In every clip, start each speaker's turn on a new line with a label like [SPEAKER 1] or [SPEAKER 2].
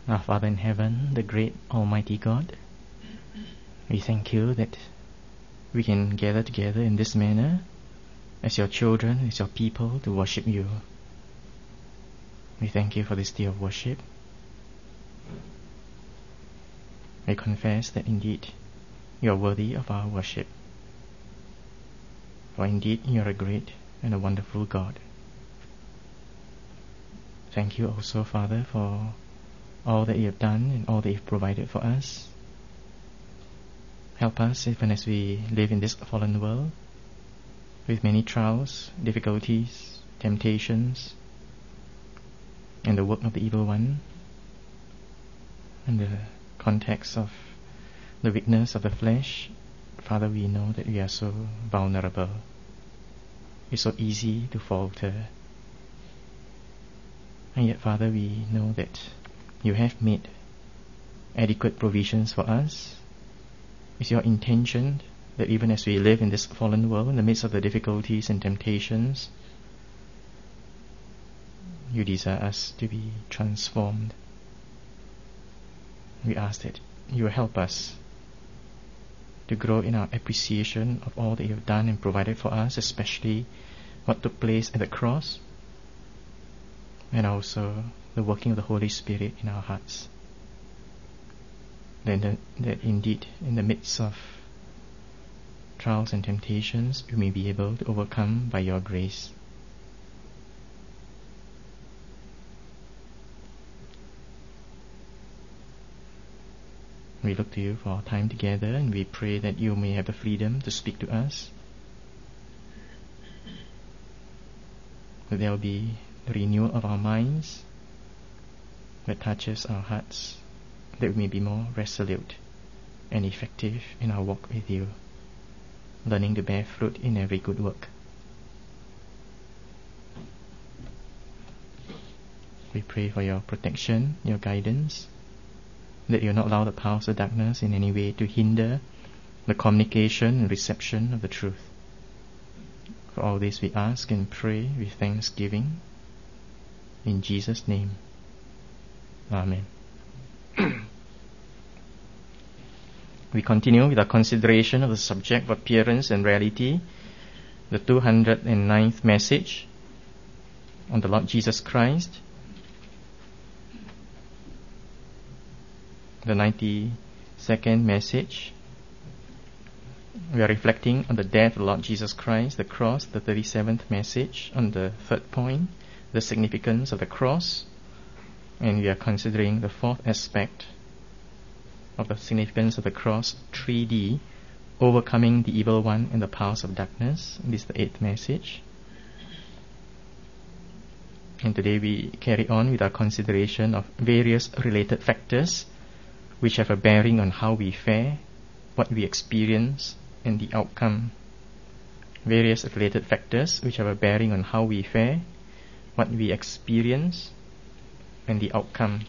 [SPEAKER 1] Our Father in heaven, the great Almighty God, we thank you that we can gather together in this manner as your children, as your people, to worship you. We thank you for this day of worship. We confess that indeed you are worthy of our worship. For indeed you are a great and a wonderful God. Thank you also, Father, for all that you have done and all that you've provided for us. Help us even as we live in this fallen world with many trials, difficulties, temptations, and the work of the evil one, in the context of the weakness of the flesh. Father, we know that we are so vulnerable. It's so easy to falter. And yet, Father, we know that you have made adequate provisions for us. It's your intention that even as we live in this fallen world, in the midst of the difficulties and temptations, you desire us to be transformed. We ask that you will help us to grow in our appreciation of all that you have done and provided for us, especially what took place at the cross, and also the working of the Holy Spirit in our hearts. Then that indeed in the midst of trials and temptations we may be able to overcome by your grace. We look to you for our time together, and we pray that you may have the freedom to speak to us, that there will be the renewal of our minds that touches our hearts, that we may be more resolute and effective in our walk with you, learning to bear fruit in every good work. We pray for your protection, your guidance, that you will not allow the powers of darkness in any way to hinder the communication and reception of the truth. For all this we ask and pray with thanksgiving. In Jesus' name. Amen. We continue with our consideration of the subject of appearance and reality, the 209th message on the Lord Jesus Christ, the 92nd message. We are reflecting on the death of the Lord Jesus Christ, the cross, the 37th message on the third point, the significance of the cross, and we are considering the fourth aspect of the significance of the cross, 3D, overcoming the evil one and the powers of darkness. This is the 8th message. And today we carry on with our consideration of various related factors which have a bearing on how we fare, what we experience, and the outcome. Various related factors which have a bearing on how we fare, what we experience, and the outcome.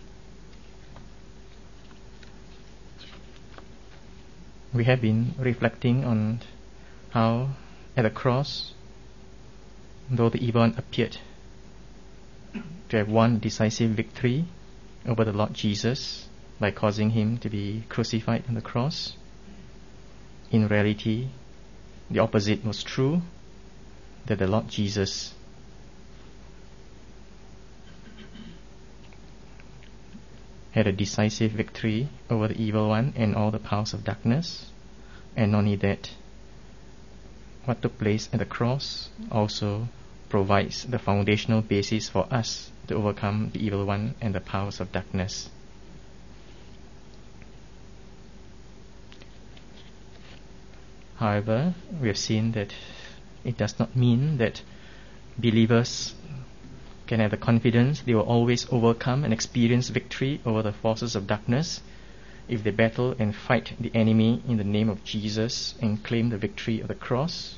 [SPEAKER 1] We have been reflecting on how at the cross, though the evil one appeared to have won decisive victory over the Lord Jesus by causing him to be crucified on the cross, in reality the opposite was true, that the Lord Jesus had a decisive victory over the evil one and all the powers of darkness. And not only that, what took place at the cross also provides the foundational basis for us to overcome the evil one and the powers of darkness. However, we have seen that it does not mean that believers can have the confidence they will always overcome and experience victory over the forces of darkness if they battle and fight the enemy in the name of Jesus and claim the victory of the cross.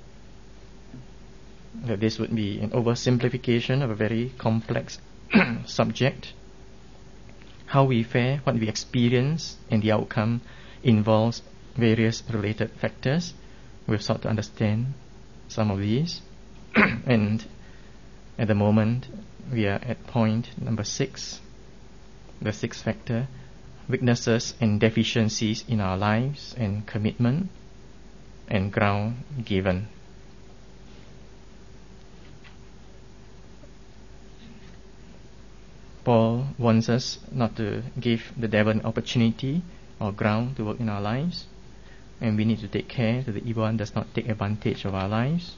[SPEAKER 1] That this would be an oversimplification of a very complex subject. How we fare, what we experience, and the outcome involves various related factors. We've sought to understand some of these. And at the moment, we are at point number 6, the sixth factor, weaknesses and deficiencies in our lives and commitment and ground given. Paul wants us not to give the devil an opportunity or ground to work in our lives, and we need to take care that the evil one does not take advantage of our lives.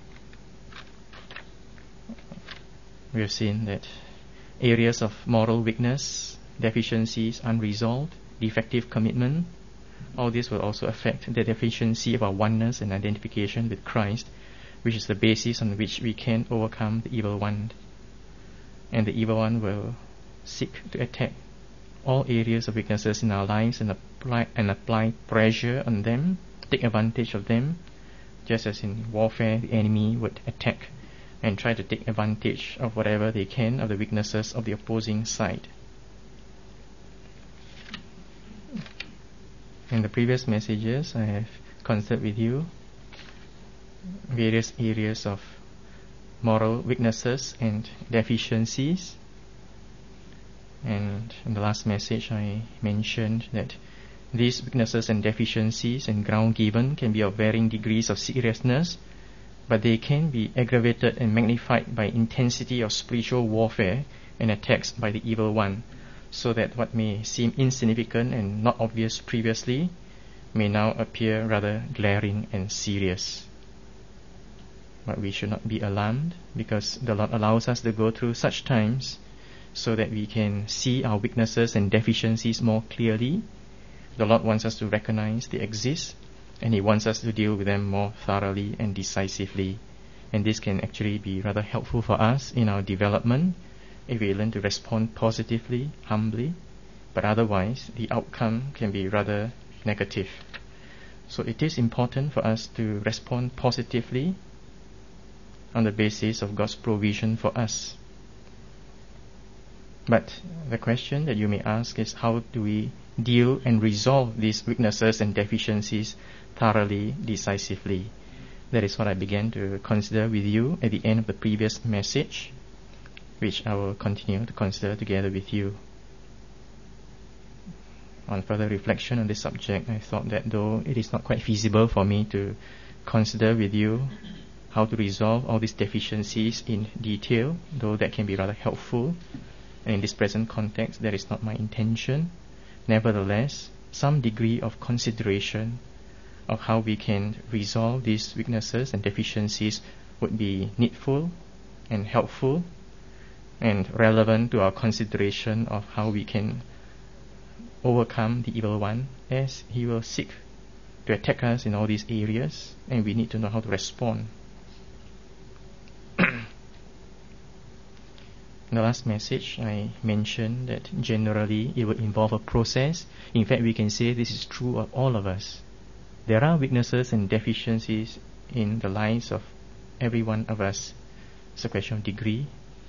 [SPEAKER 1] We have seen that areas of moral weakness, deficiencies, unresolved, defective commitment, all this will also affect the deficiency of our oneness and identification with Christ, which is the basis on which we can overcome the evil one. And the evil one will seek to attack all areas of weaknesses in our lives and apply pressure on them, take advantage of them, just as in warfare the enemy would attack and try to take advantage of whatever they can of the weaknesses of the opposing side. In the previous messages, I have considered with you various areas of moral weaknesses and deficiencies. And in the last message, I mentioned that these weaknesses and deficiencies and ground given can be of varying degrees of seriousness, but they can be aggravated and magnified by intensity of spiritual warfare and attacks by the evil one, so that what may seem insignificant and not obvious previously may now appear rather glaring and serious. But we should not be alarmed, because the Lord allows us to go through such times so that we can see our weaknesses and deficiencies more clearly. The Lord wants us to recognize they exist, and He wants us to deal with them more thoroughly and decisively. And this can actually be rather helpful for us in our development if we learn to respond positively, humbly, but otherwise the outcome can be rather negative. So it is important for us to respond positively on the basis of God's provision for us. But the question that you may ask is, how do we deal and resolve these weaknesses and deficiencies thoroughly, decisively? That is what I began to consider with you at the end of the previous message, which I will continue to consider together with you. On further reflection on this subject, I thought that though it is not quite feasible for me to consider with you how to resolve all these deficiencies in detail, though that can be rather helpful, and in this present context that is not my intention, nevertheless, some degree of consideration of how we can resolve these weaknesses and deficiencies would be needful and helpful and relevant to our consideration of how we can overcome the evil one, as he will seek to attack us in all these areas, and we need to know how to respond. In the last message, I mentioned that generally it will involve a process. In fact, we can say this is true of all of us. There are weaknesses and deficiencies in the lives of every one of us. It's a question of degree.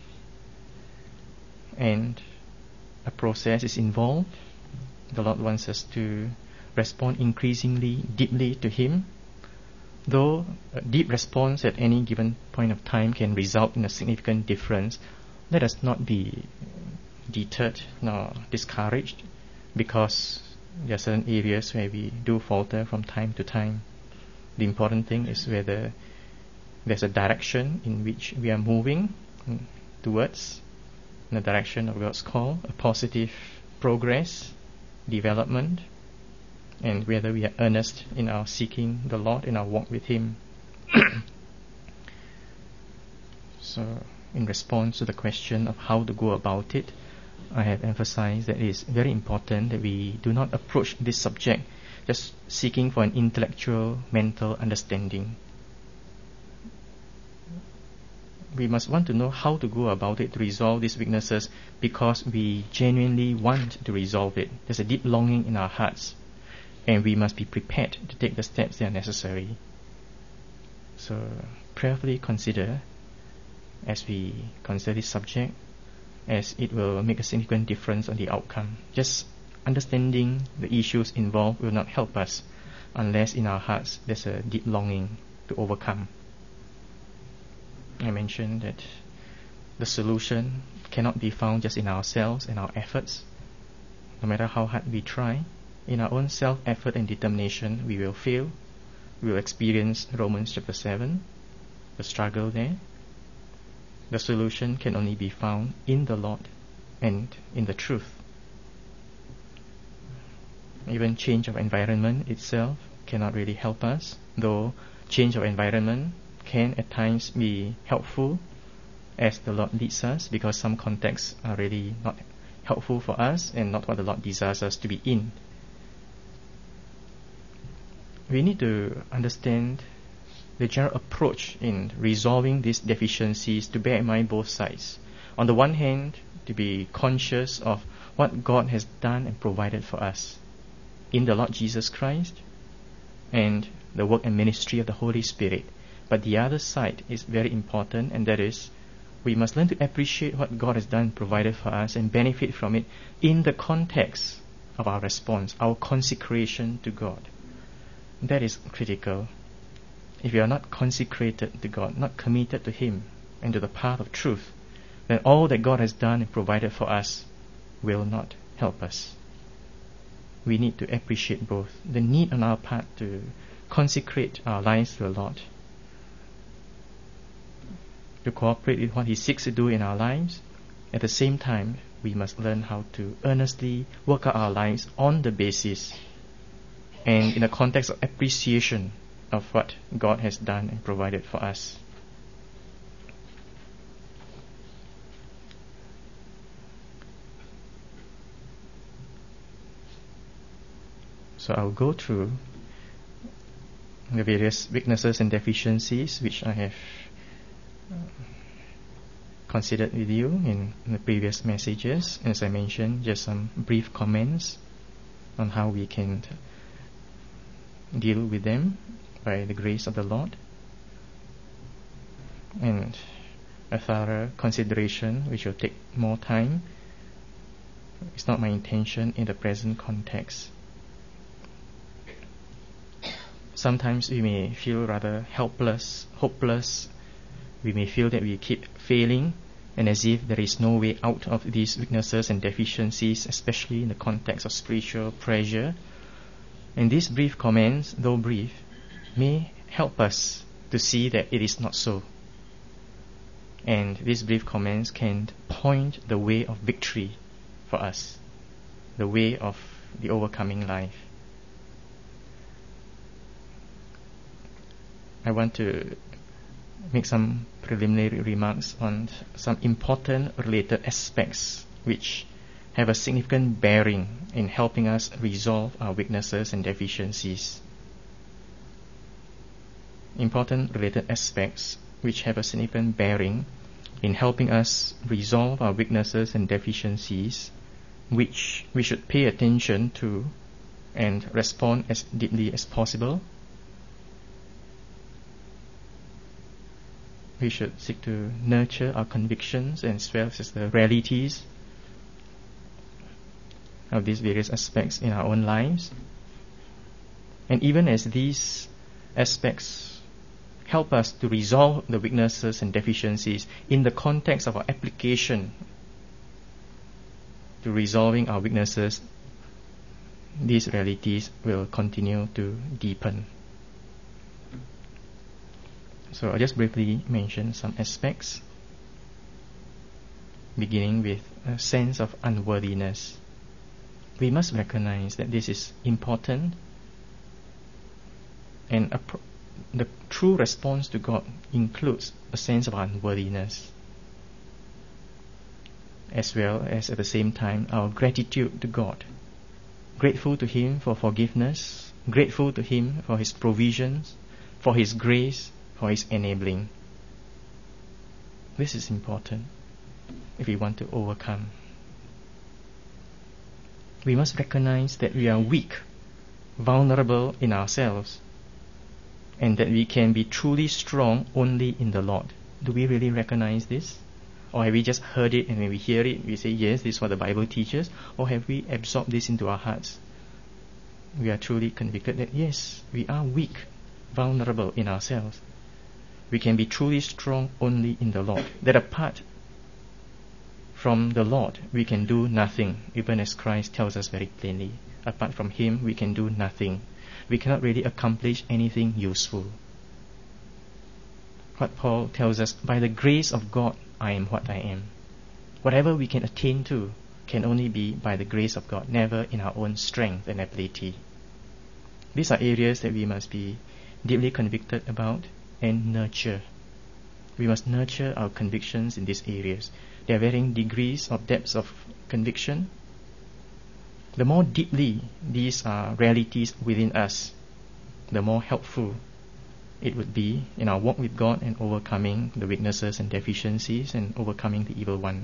[SPEAKER 1] And a process is involved. The Lord wants us to respond increasingly deeply to Him. Though a deep response at any given point of time can result in a significant difference, let us not be deterred nor discouraged, because there are certain areas where we do falter from time to time. The important thing is whether there's a direction in which we are moving towards, in the direction of God's call, a positive progress, development, and whether we are earnest in our seeking the Lord, in our walk with Him. So, in response to the question of how to go about it, I have emphasized that it is very important that we do not approach this subject just seeking for an intellectual, mental understanding. We must want to know how to go about it to resolve these weaknesses, because we genuinely want to resolve it. There's a deep longing in our hearts, and we must be prepared to take the steps that are necessary. So, prayerfully consider as we consider this subject, as it will make a significant difference on the outcome. Just understanding the issues involved will not help us unless in our hearts there's a deep longing to overcome. I mentioned that the solution cannot be found just in ourselves and our efforts, No matter how hard we try, in our own self-effort and determination, we will fail. We will experience Romans chapter 7, the struggle there. The solution can only be found in the Lord and in the truth. Even change of environment itself cannot really help us, though change of environment can at times be helpful as the Lord leads us, because some contexts are really not helpful for us and not what the Lord desires us to be in. We need to understand the general approach in resolving these deficiencies, to bear in mind both sides. On the one hand, to be conscious of what God has done and provided for us in the Lord Jesus Christ and the work and ministry of the Holy Spirit. But the other side is very important, and that is we must learn to appreciate what God has done and provided for us and benefit from it in the context of our response, our consecration to God. That is critical. If we are not consecrated to God, not committed to Him and to the path of truth, then all that God has done and provided for us will not help us. We need to appreciate both. The need on our part to consecrate our lives to the Lord, to cooperate with what He seeks to do in our lives. At the same time, we must learn how to earnestly work out our lives on the basis and in the context of appreciation of what God has done and provided for us. So I'll go through the various weaknesses and deficiencies which I have considered with you in the previous messages. As I mentioned, just some brief comments on how we can deal with them by the grace of the Lord, and a thorough consideration which will take more time. It's not my intention in the present context. Sometimes we may feel rather helpless, hopeless. We may feel that we keep failing, and as if there is no way out of these weaknesses and deficiencies, especially in the context of spiritual pressure. And these brief comments, though brief, may help us to see that it is not so. And these brief comments can point the way of victory for us, the way of the overcoming life. I want to make some preliminary remarks on some important related aspects which have a significant bearing in helping us resolve our weaknesses and deficiencies. Important related aspects which have a significant bearing in helping us resolve our weaknesses and deficiencies, which we should pay attention to and respond as deeply as possible. We should seek to nurture our convictions as well as the realities of these various aspects in our own lives. And even as these aspects help us to resolve the weaknesses and deficiencies in the context of our application to resolving our weaknesses, these realities will continue to deepen. So I'll just briefly mention some aspects, beginning with a sense of unworthiness. We must recognize that this is important, and the true response to God includes a sense of unworthiness, as well as at the same time our gratitude to God. Grateful to Him for forgiveness, grateful to Him for His provisions, for His grace, for His enabling. This is important if we want to overcome. We must recognize that we are weak, vulnerable in ourselves, and that we can be truly strong only in the Lord. Do we really recognize this? Or have we just heard it, and when we hear it, we say, yes, this is what the Bible teaches? Or have we absorbed this into our hearts? We are truly convicted that, yes, we are weak, vulnerable in ourselves. We can be truly strong only in the Lord. That apart from the Lord we can do nothing, even as Christ tells us very plainly. Apart from Him we can do nothing. We cannot really accomplish anything useful. What Paul tells us, by the grace of God I am what I am. Whatever we can attain to can only be by the grace of God, never in our own strength and ability. These are areas that we must be deeply convicted about and nurture. We must nurture our convictions in these areas. There are varying degrees of depths of conviction. The more deeply these are realities within us, the more helpful it would be in our walk with God and overcoming the weaknesses and deficiencies and overcoming the evil one.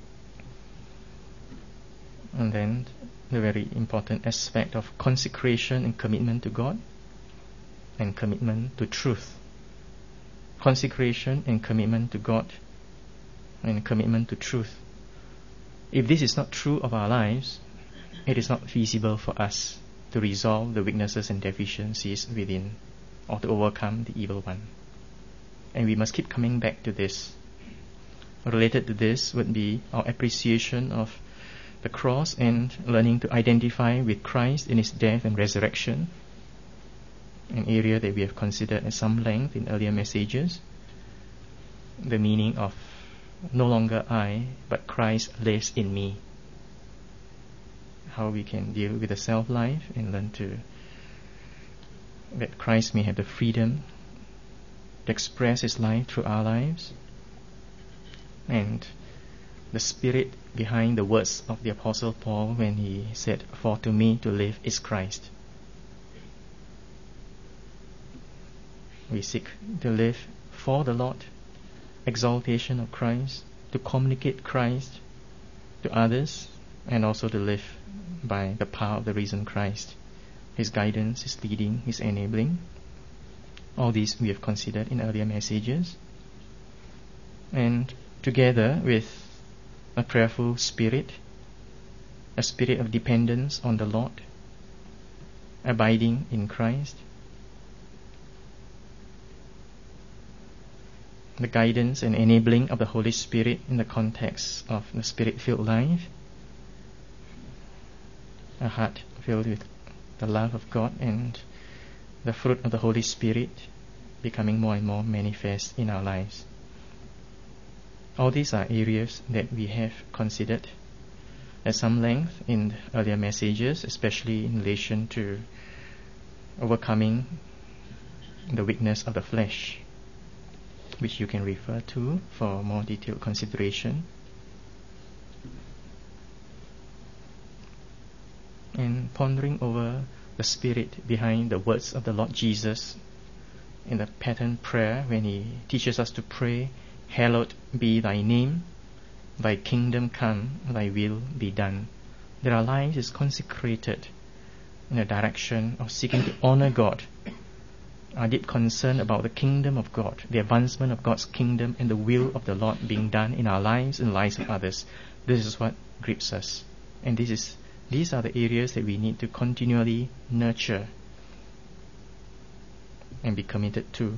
[SPEAKER 1] And then the very important aspect of consecration and commitment to God and commitment to truth. Consecration and commitment to God and commitment to truth. If this is not true of our lives, it is not feasible for us to resolve the weaknesses and deficiencies within or to overcome the evil one. And we must keep coming back to this. Related to this would be our appreciation of the cross and learning to identify with Christ in His death and resurrection, an area that we have considered at some length in earlier messages. The meaning of no longer I, but Christ lives in me. How we can deal with the self-life and learn to that Christ may have the freedom to express His life through our lives, and the spirit behind the words of the Apostle Paul when he said, "For to me to live is Christ." We seek to live for the Lord, exaltation of Christ, to communicate Christ to others, and also to live by the power of the risen Christ, His guidance, His leading, His enabling. All these we have considered in earlier messages. And together with a prayerful spirit, a spirit of dependence on the Lord, abiding in Christ, the guidance and enabling of the Holy Spirit in the context of the Spirit-filled life, a heart filled with the love of God and the fruit of the Holy Spirit becoming more and more manifest in our lives. All these are areas that we have considered at some length in earlier messages, especially in relation to overcoming the weakness of the flesh, which you can refer to for more detailed consideration. And pondering over the spirit behind the words of the Lord Jesus in the pattern prayer when He teaches us to pray, "Hallowed be Thy name, Thy kingdom come, Thy will be done." That our lives is consecrated in the direction of seeking to honor God, our deep concern about the kingdom of God, the advancement of God's kingdom and the will of the Lord being done in our lives and the lives of others. This is what grips us. And these are the areas that we need to continually nurture and be committed to.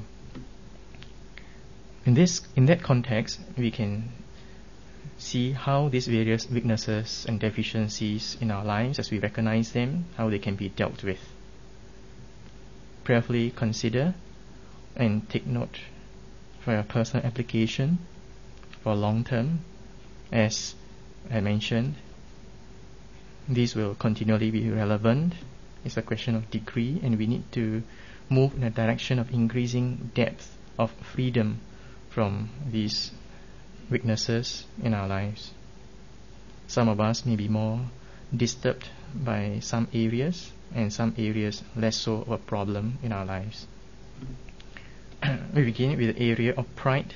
[SPEAKER 1] In that context, we can see how these various weaknesses and deficiencies in our lives, as we recognize them, how they can be dealt with. Prayerfully consider and take note for your personal application for long term. As I mentioned, these will continually be relevant. It's a question of degree, and we need to move in a direction of increasing depth of freedom from these weaknesses in our lives. Some of us may be more disturbed by some areas, and some areas less so of a problem in our lives. We begin with the area of pride.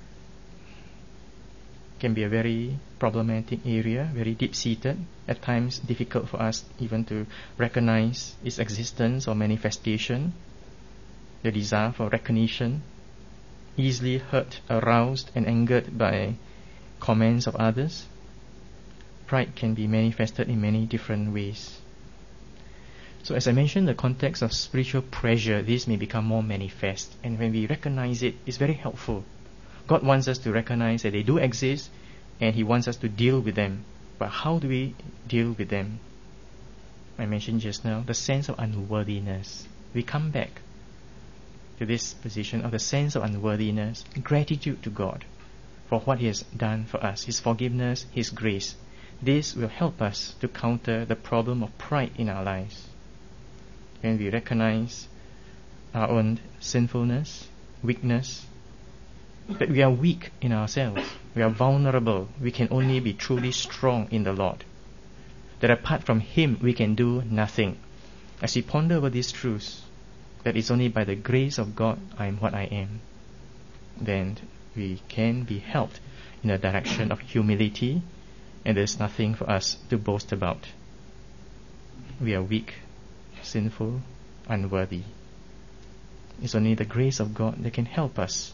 [SPEAKER 1] Can be a very problematic area, very deep-seated, at times difficult for us even to recognize its existence or manifestation. The desire for recognition, easily hurt, aroused and angered by comments of others. Pride can be manifested in many different ways. So as I mentioned, the context of spiritual pressure, this may become more manifest, and when we recognize it, it's very helpful. God wants us to recognize that they do exist, and He wants us to deal with them. But how do we deal with them? I mentioned just now the sense of unworthiness. We come back to this position of the sense of unworthiness, gratitude to God for what He has done for us, His forgiveness, His grace. This will help us to counter the problem of pride in our lives. When we recognize our own sinfulness, weakness, that we are weak in ourselves, we are vulnerable, we can only be truly strong in the Lord, that apart from Him we can do nothing. As we ponder over these truths, that it's only by the grace of God I am what I am, then we can be helped in the direction of humility, and there's nothing for us to boast about. We are weak, sinful, unworthy. It's only the grace of God that can help us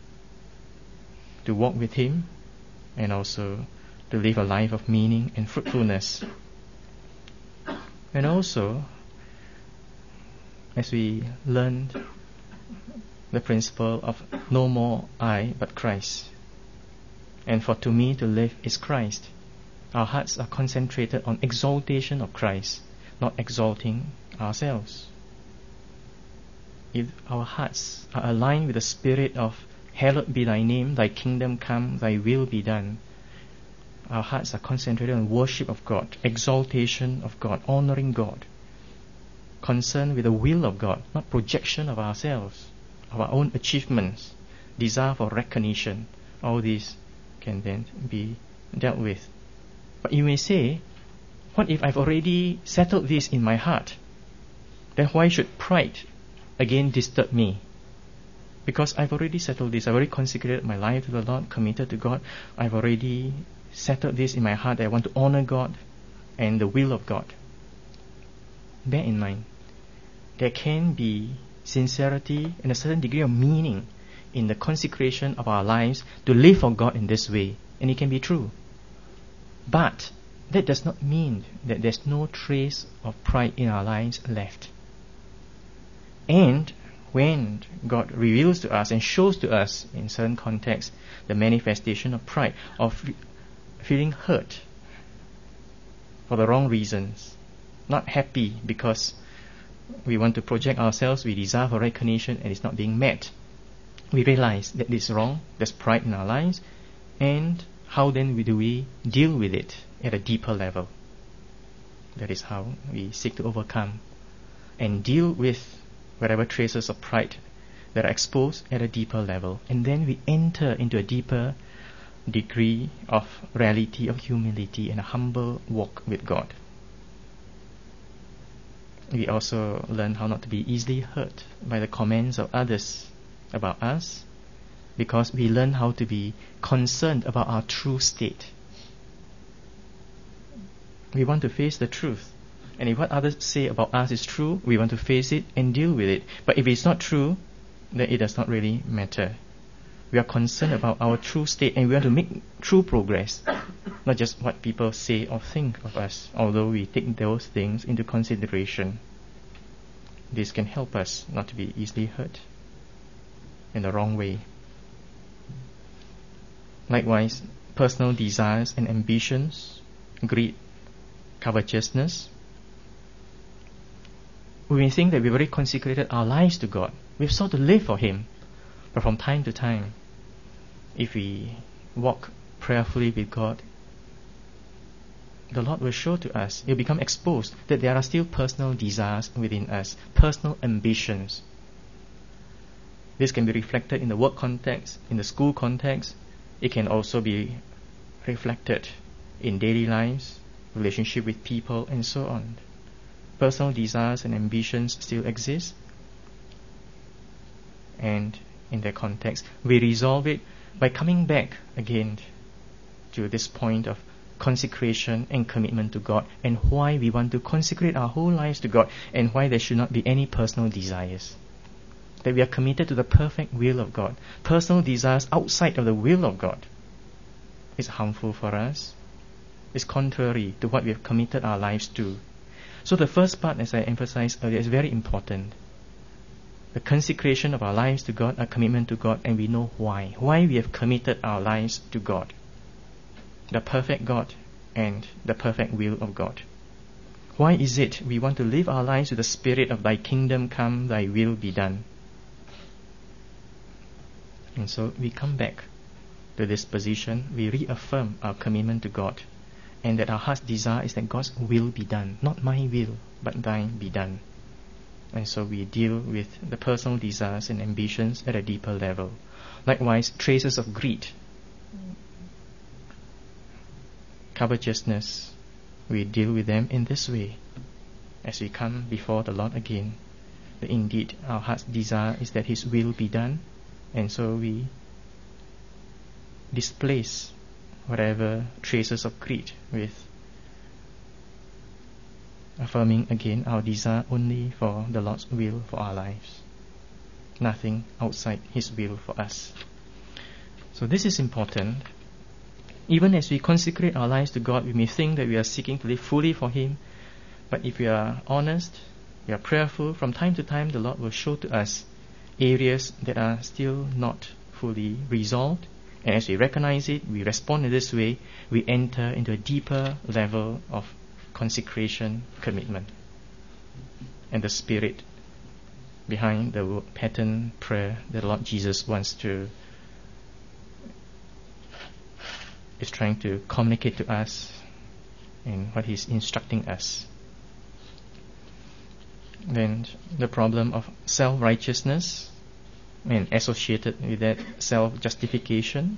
[SPEAKER 1] to walk with Him and also to live a life of meaning and fruitfulness. And also, as we learned the principle of no more I but Christ, and for to me to live is Christ, our hearts are concentrated on exaltation of Christ, not exalting ourselves. If our hearts are aligned with the spirit of hallowed be thy name, thy kingdom come, thy will be done, our hearts are concentrated on worship of God, exaltation of God, honoring God, concerned with the will of God, not projection of ourselves, of our own achievements, desire for recognition. All these can then be dealt with. But you may say, what if I've already settled this in my heart? Then why should pride again disturb me? Because I've already settled this. I've already consecrated my life to the Lord, committed to God. I've already settled this in my heart that I want to honor God and the will of God. Bear in mind, there can be sincerity and a certain degree of meaning in the consecration of our lives to live for God in this way. And it can be true. But that does not mean that there's no trace of pride in our lives left. And when God reveals to us and shows to us in certain contexts the manifestation of pride, of feeling hurt for the wrong reasons, not happy because we want to project ourselves, we desire for recognition and it's not being met, we realize that it's wrong, there's pride in our lives, and how then do we deal with it at a deeper level? That is how we seek to overcome and deal with whatever traces of pride that are exposed at a deeper level. And then we enter into a deeper degree of reality, of humility, and a humble walk with God. We also learn how not to be easily hurt by the comments of others about us, because we learn how to be concerned about our true state. We want to face the truth. And if what others say about us is true, we want to face it and deal with it. But if it's not true, then it does not really matter. We are concerned about our true state and we want to make true progress, not just what people say or think of us, although we take those things into consideration. This can help us not to be easily hurt in the wrong way. Likewise, personal desires and ambitions, greed, covetousness. We may think that we've already consecrated our lives to God. We've sought to live for Him. But from time to time, if we walk prayerfully with God, the Lord will show to us, He'll become exposed that there are still personal desires within us, personal ambitions. This can be reflected in the work context, in the school context. It can also be reflected in daily lives, relationship with people, and so on. Personal desires and ambitions still exist, and in that context, we resolve it by coming back again to this point of consecration and commitment to God, and why we want to consecrate our whole lives to God, and why there should not be any personal desires. That we are committed to the perfect will of God. Personal desires outside of the will of God is harmful for us. It's contrary to what we have committed our lives to. So the first part, as I emphasized earlier, is very important. The consecration of our lives to God, our commitment to God, and we know why. Why we have committed our lives to God. the perfect God and the perfect will of God. Why is it we want to live our lives with the spirit of Thy kingdom come, Thy will be done? And so we come back to this position, we reaffirm our commitment to God, and that our heart's desire is that God's will be done, not my will, but Thine be done. And so we deal with the personal desires and ambitions at a deeper level. Likewise, traces of greed, covetousness, we deal with them in this way as we come before the Lord again. That indeed our heart's desire is that His will be done, and so we displace whatever traces of greed with affirming again our desire only for the Lord's will for our lives, nothing outside His will for us. So this is important. Even as we consecrate our lives to God, we may think that we are seeking to live fully for Him, but if we are honest, we are prayerful, from time to time the Lord will show to us areas that are still not fully resolved, and as we recognize it, we respond in this way, we enter into a deeper level of consecration, commitment, and the spirit behind the pattern prayer that the Lord Jesus is trying to communicate to us and what He's instructing us. Then the problem of self-righteousness and associated with that self-justification.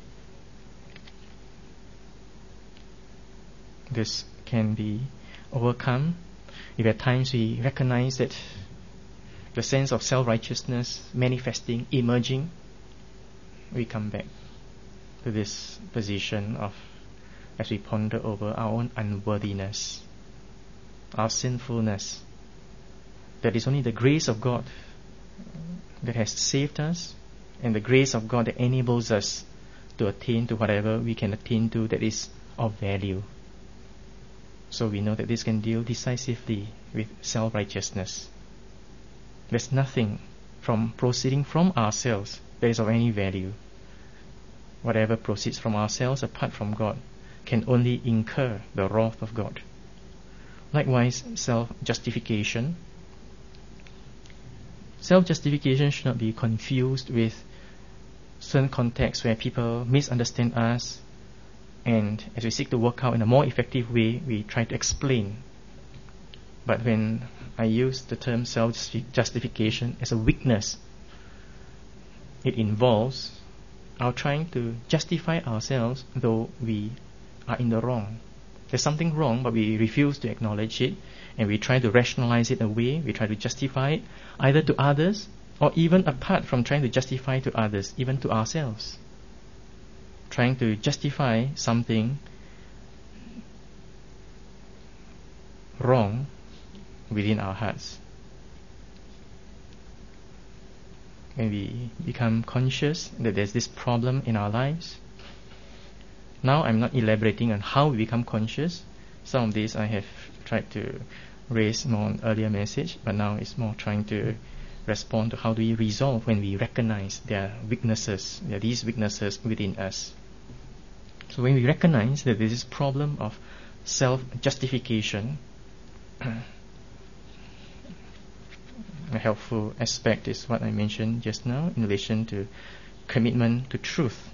[SPEAKER 1] This can be overcome if at times we recognize that the sense of self-righteousness manifesting, emerging, we come back to this position of, as we ponder over our own unworthiness, our sinfulness, that is only the grace of God that has saved us, and the grace of God that enables us to attain to whatever we can attain to that is of value. So we know that this can deal decisively with self-righteousness. There's nothing from proceeding from ourselves that is of any value. Whatever proceeds from ourselves apart from God can only incur the wrath of God. Likewise, self-justification. Self-justification should not be confused with certain contexts where people misunderstand us, and as we seek to work out in a more effective way, we try to explain. But when I use the term self-justification as a weakness, it involves our trying to justify ourselves though we are in the wrong. There's something wrong, but we refuse to acknowledge it, and we try to rationalize it away. We try to justify it either to others, or even apart from trying to justify to others, even to ourselves. Trying to justify something wrong within our hearts. When we become conscious that there's this problem in our lives, now I'm not elaborating on how we become conscious. Some of these I have tried to raise more on earlier message, but now it's more trying to respond to how do we resolve when we recognize there are weaknesses, there are these weaknesses within us. So when we recognize that there is this problem of self-justification, a helpful aspect is what I mentioned just now in relation to commitment to truth.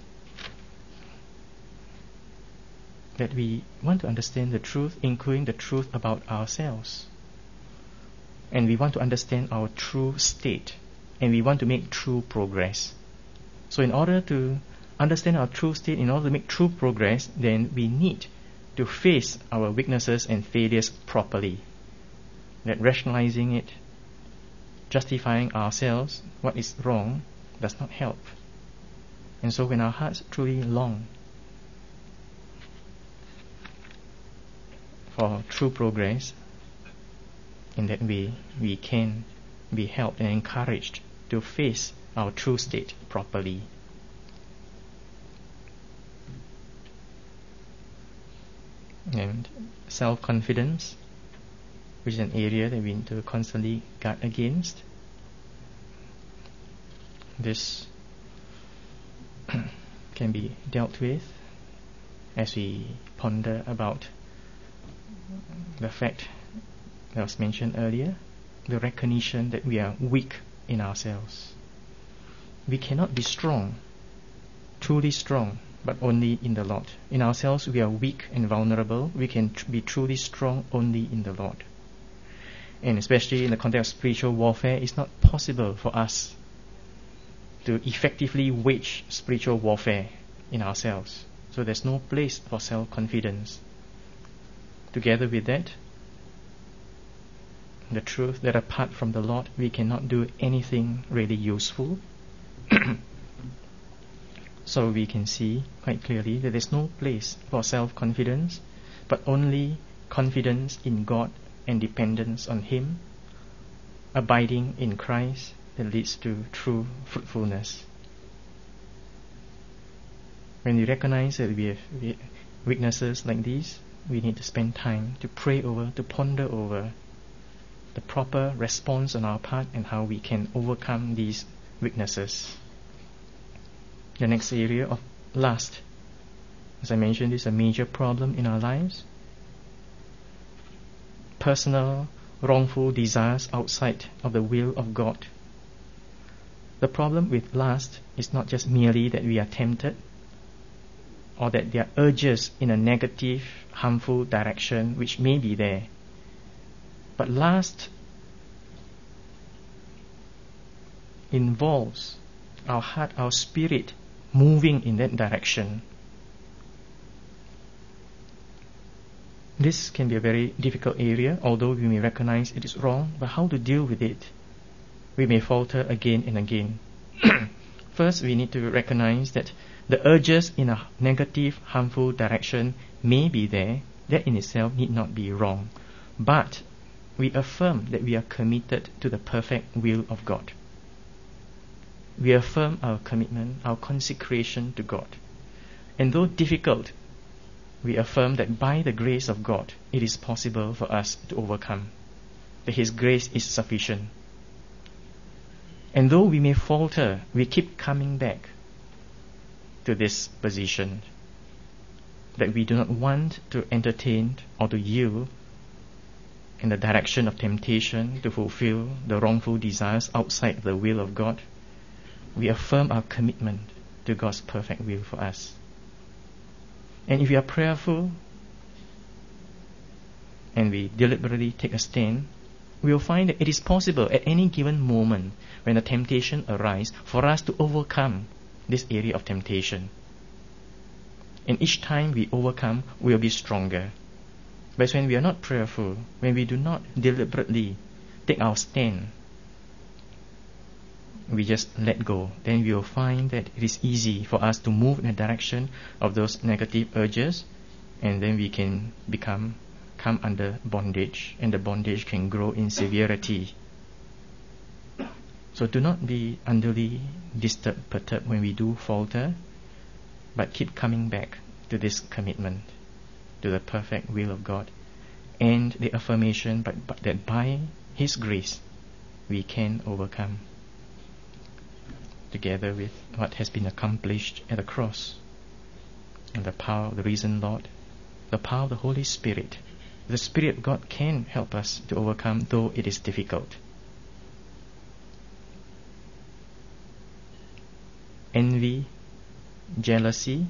[SPEAKER 1] That we want to understand the truth, including the truth about ourselves. And we want to understand our true state, and we want to make true progress. So in order to understand our true state, in order to make true progress, then we need to face our weaknesses and failures properly. That rationalizing it, justifying ourselves, what is wrong, does not help. And so when our hearts truly long for true progress, in that way we can be helped and encouraged to face our true state properly. And self-confidence, which is an area that we need to constantly guard against. This can be dealt with as we ponder about the fact that was mentioned earlier, the recognition that we are weak in ourselves. We cannot be strong, truly strong, but only in the Lord. In ourselves we are weak and vulnerable. We can be truly strong only in the Lord. And especially in the context of spiritual warfare, it's not possible for us to effectively wage spiritual warfare in ourselves. So there's no place for self-confidence. Together with that, the truth that apart from the Lord we cannot do anything really useful. So we can see quite clearly that there's no place for self-confidence, but only confidence in God and dependence on Him, abiding in Christ, that leads to true fruitfulness. When we recognize that we have weaknesses like these, we need to spend time to pray over, to ponder over the proper response on our part and how we can overcome these weaknesses. The next area of lust, as I mentioned, is a major problem in our lives. Personal, wrongful desires outside of the will of God. The problem with lust is not just merely that we are tempted, or that there are urges in a negative, harmful direction which may be there. But lust involves our heart, our spirit moving in that direction. This can be a very difficult area, although we may recognize it is wrong, but how to deal with it? We may falter again and again. First, we need to recognize that the urges in a negative, harmful direction may be there. That in itself need not be wrong. But we affirm that we are committed to the perfect will of God. We affirm our commitment, our consecration to God. And though difficult, we affirm that by the grace of God, it is possible for us to overcome. That His grace is sufficient. And though we may falter, we keep coming back to this position, that we do not want to entertain or to yield in the direction of temptation to fulfill the wrongful desires outside the will of God. We affirm our commitment to God's perfect will for us. And if we are prayerful and we deliberately take a stand, we will find that it is possible at any given moment when a temptation arises for us to overcome this area of temptation. And each time we overcome, we will be stronger. But when we are not prayerful, when we do not deliberately take our stand, we just let go, then we will find that it is easy for us to move in the direction of those negative urges, and then we can come under bondage, and the bondage can grow in severity. So do not be unduly disturbed, perturbed when we do falter, but keep coming back to this commitment, to the perfect will of God, and the affirmation that by His grace we can overcome, together with what has been accomplished at the cross, and the power of the risen Lord, the power of the Holy Spirit. The Spirit of God can help us to overcome, though it is difficult. Envy, jealousy.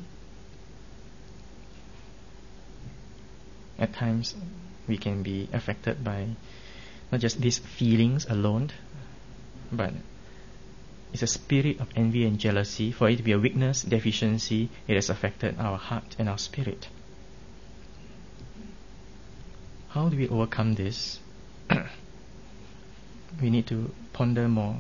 [SPEAKER 1] At times we can be affected by not just these feelings alone, but it's a spirit of envy and jealousy. For it to be a weakness, deficiency, it has affected our heart and our spirit. How do we overcome this? We need to ponder more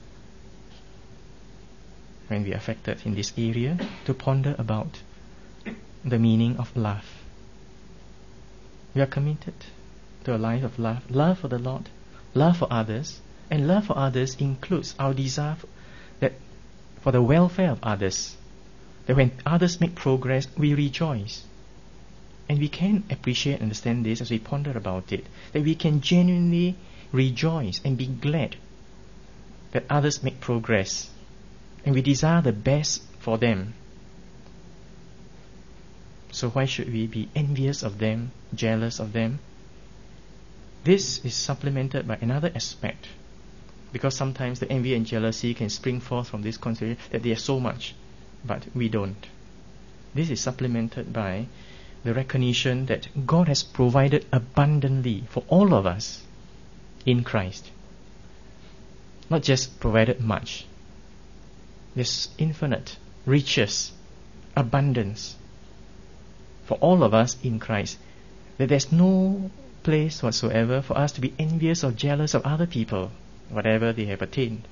[SPEAKER 1] when we are affected in this area, to ponder about the meaning of love. We are committed to a life of love. Love for the Lord, love for others, and love for others includes our desire for the welfare of others. That when others make progress, we rejoice. And we can appreciate and understand this as we ponder about it, that we can genuinely rejoice and be glad that others make progress, and we desire the best for them. So why should we be envious of them, jealous of them? This is supplemented by another aspect, because sometimes the envy and jealousy can spring forth from this consideration that they have so much, but we don't. This is supplemented by the recognition that God has provided abundantly for all of us in Christ. Not just provided much. There's infinite riches, abundance for all of us in Christ. That there's no place whatsoever for us to be envious or jealous of other people, whatever they have attained.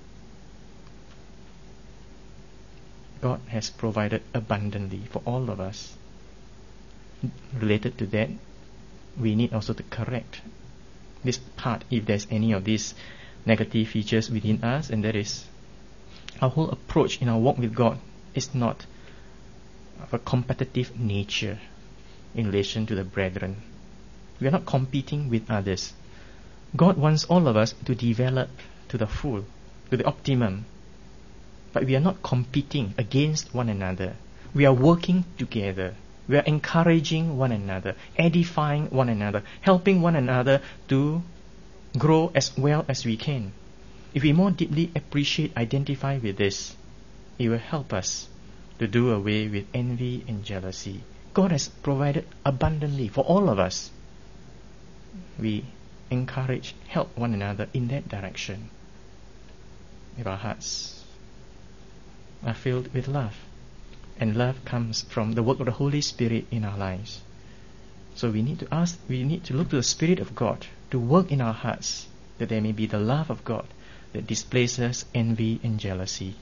[SPEAKER 1] God has provided abundantly for all of us. Related to that, we need also to correct this part if there's any of these negative features within us, and that is our whole approach in our walk with God is not of a competitive nature in relation to the brethren. We are not competing with others. God wants all of us to develop to the full, to the optimum. But we are not competing against one another. We are working together. We are encouraging one another, edifying one another, helping one another to grow as well as we can. If we more deeply appreciate, identify with this, it will help us to do away with envy and jealousy. God has provided abundantly for all of us. We encourage, help one another in that direction. If our hearts are filled with love, and love comes from the work of the Holy Spirit in our lives. So we need to look to the Spirit of God to work in our hearts, that there may be the love of God that displaces envy and jealousy.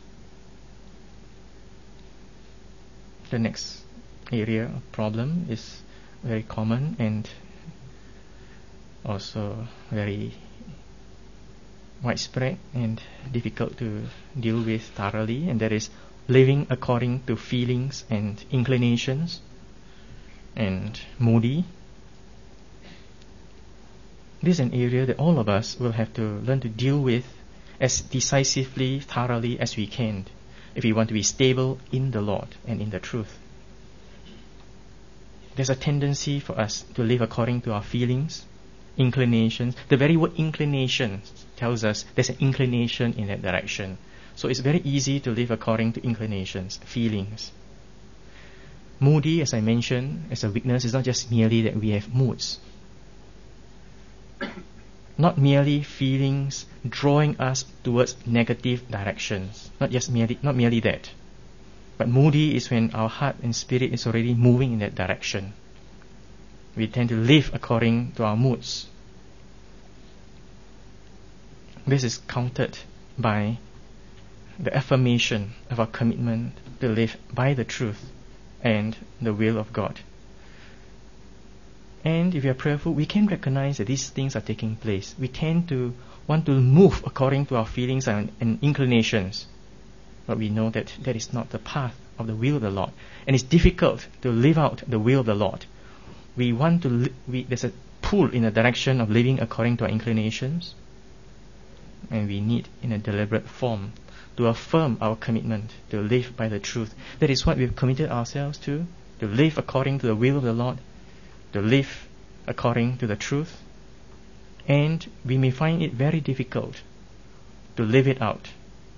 [SPEAKER 1] The next area of problem is very common and also very widespread and difficult to deal with thoroughly, and that is living according to feelings and inclinations, and moody. This is an area that all of us will have to learn to deal with as decisively, thoroughly as we can, if we want to be stable in the Lord and in the truth. There's a tendency for us to live according to our feelings, inclinations. The very word inclination tells us there's an inclination in that direction. So it's very easy to live according to inclinations, feelings. Moody, as I mentioned, as a weakness, is not just merely that we have moods. Not merely feelings drawing us towards negative directions. Not merely that. But moody is when our heart and spirit is already moving in that direction. We tend to live according to our moods. This is countered by the affirmation of our commitment to live by the truth and the will of God. And if we are prayerful, we can recognize that these things are taking place. We tend to want to move according to our feelings and inclinations. But we know that that is not the path of the will of the Lord. And it's difficult to live out the will of the Lord. There's a pull in the direction of living according to our inclinations. And we need, in a deliberate form, to affirm our commitment to live by the truth. That is what we've committed ourselves to live according to the will of the Lord, to live according to the truth. And we may find it very difficult to live it out.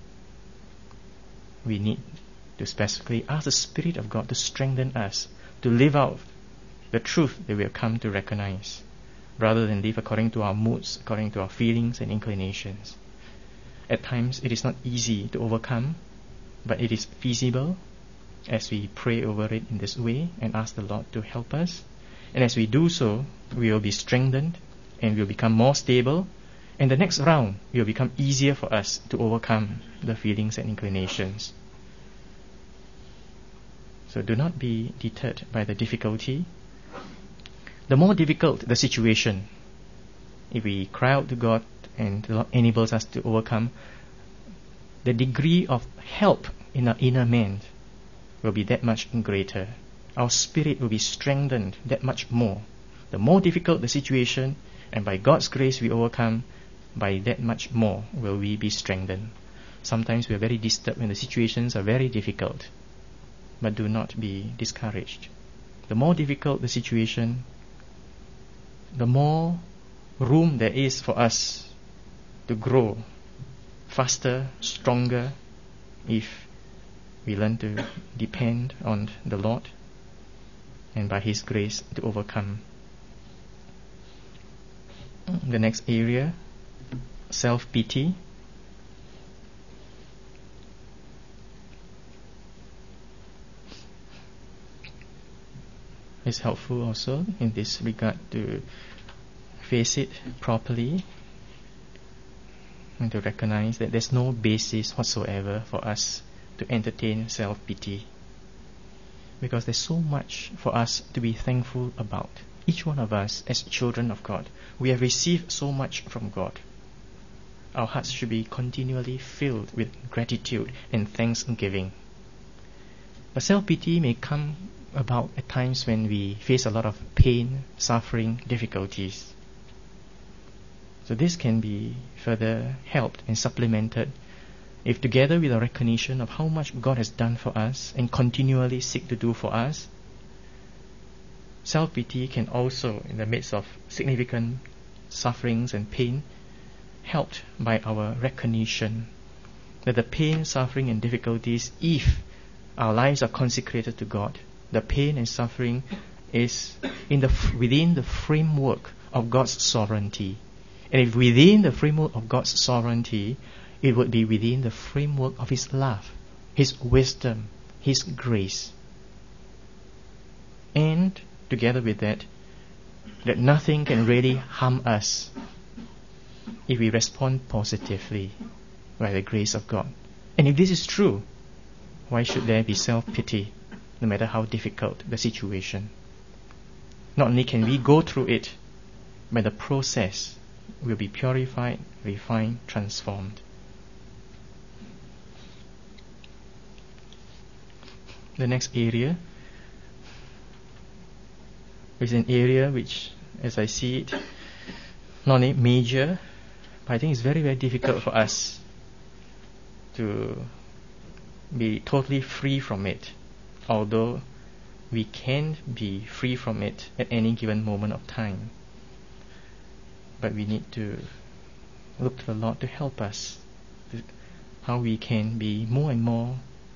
[SPEAKER 1] We need to specifically ask the Spirit of God to strengthen us to live out the truth that we have come to recognize, rather than live according to our moods, according to our feelings and inclinations. At times it is not easy to overcome, but it is feasible as we pray over it in this way and ask the Lord to help us. And as we do so, we will be strengthened and we will become more stable, and the next round will become easier for us to overcome the feelings and inclinations. So do not be deterred by the difficulty. The more difficult the situation, if we cry out to God and the Lord enables us to overcome, the degree of help in our inner man will be that much greater. Our spirit will be strengthened that much more. The more difficult the situation, and by God's grace we overcome, by that much more will we be strengthened. Sometimes we are very disturbed when the situations are very difficult, but do not be discouraged. the more difficult the situation, the more room there is for us to grow faster, stronger, if we learn to depend on the Lord and by His grace to overcome. The next area, self-pity. It's helpful also in this regard to face it properly and to recognize that there's no basis whatsoever for us to entertain self-pity, because there's so much for us to be thankful about. Each one of us as children of God, we have received so much from God. Our hearts should be continually filled with gratitude and thanksgiving. But self-pity may come about at times when we face a lot of pain, suffering, difficulties. So this can be further helped and supplemented if, together with a recognition of how much God has done for us and continually seek to do for us, self-pity can also, in the midst of significant sufferings and pain, helped by our recognition that the pain, suffering and difficulties, if our lives are consecrated to God, the pain and suffering is within the framework of God's sovereignty. And if within the framework of God's sovereignty, it would be within the framework of His love, His wisdom, His grace. And together with that nothing can really harm us if we respond positively by the grace of God. And if this is true, why should there be self-pity, no matter how difficult the situation? Not only can we go through it, but the process will be purified, refined, transformed. The next area is an area which, as I see it, not only major, but I think it's very, very difficult for us to be totally free from it, although we can be free from it at any given moment of time. But we need to look to the Lord to help us, how we can be more and more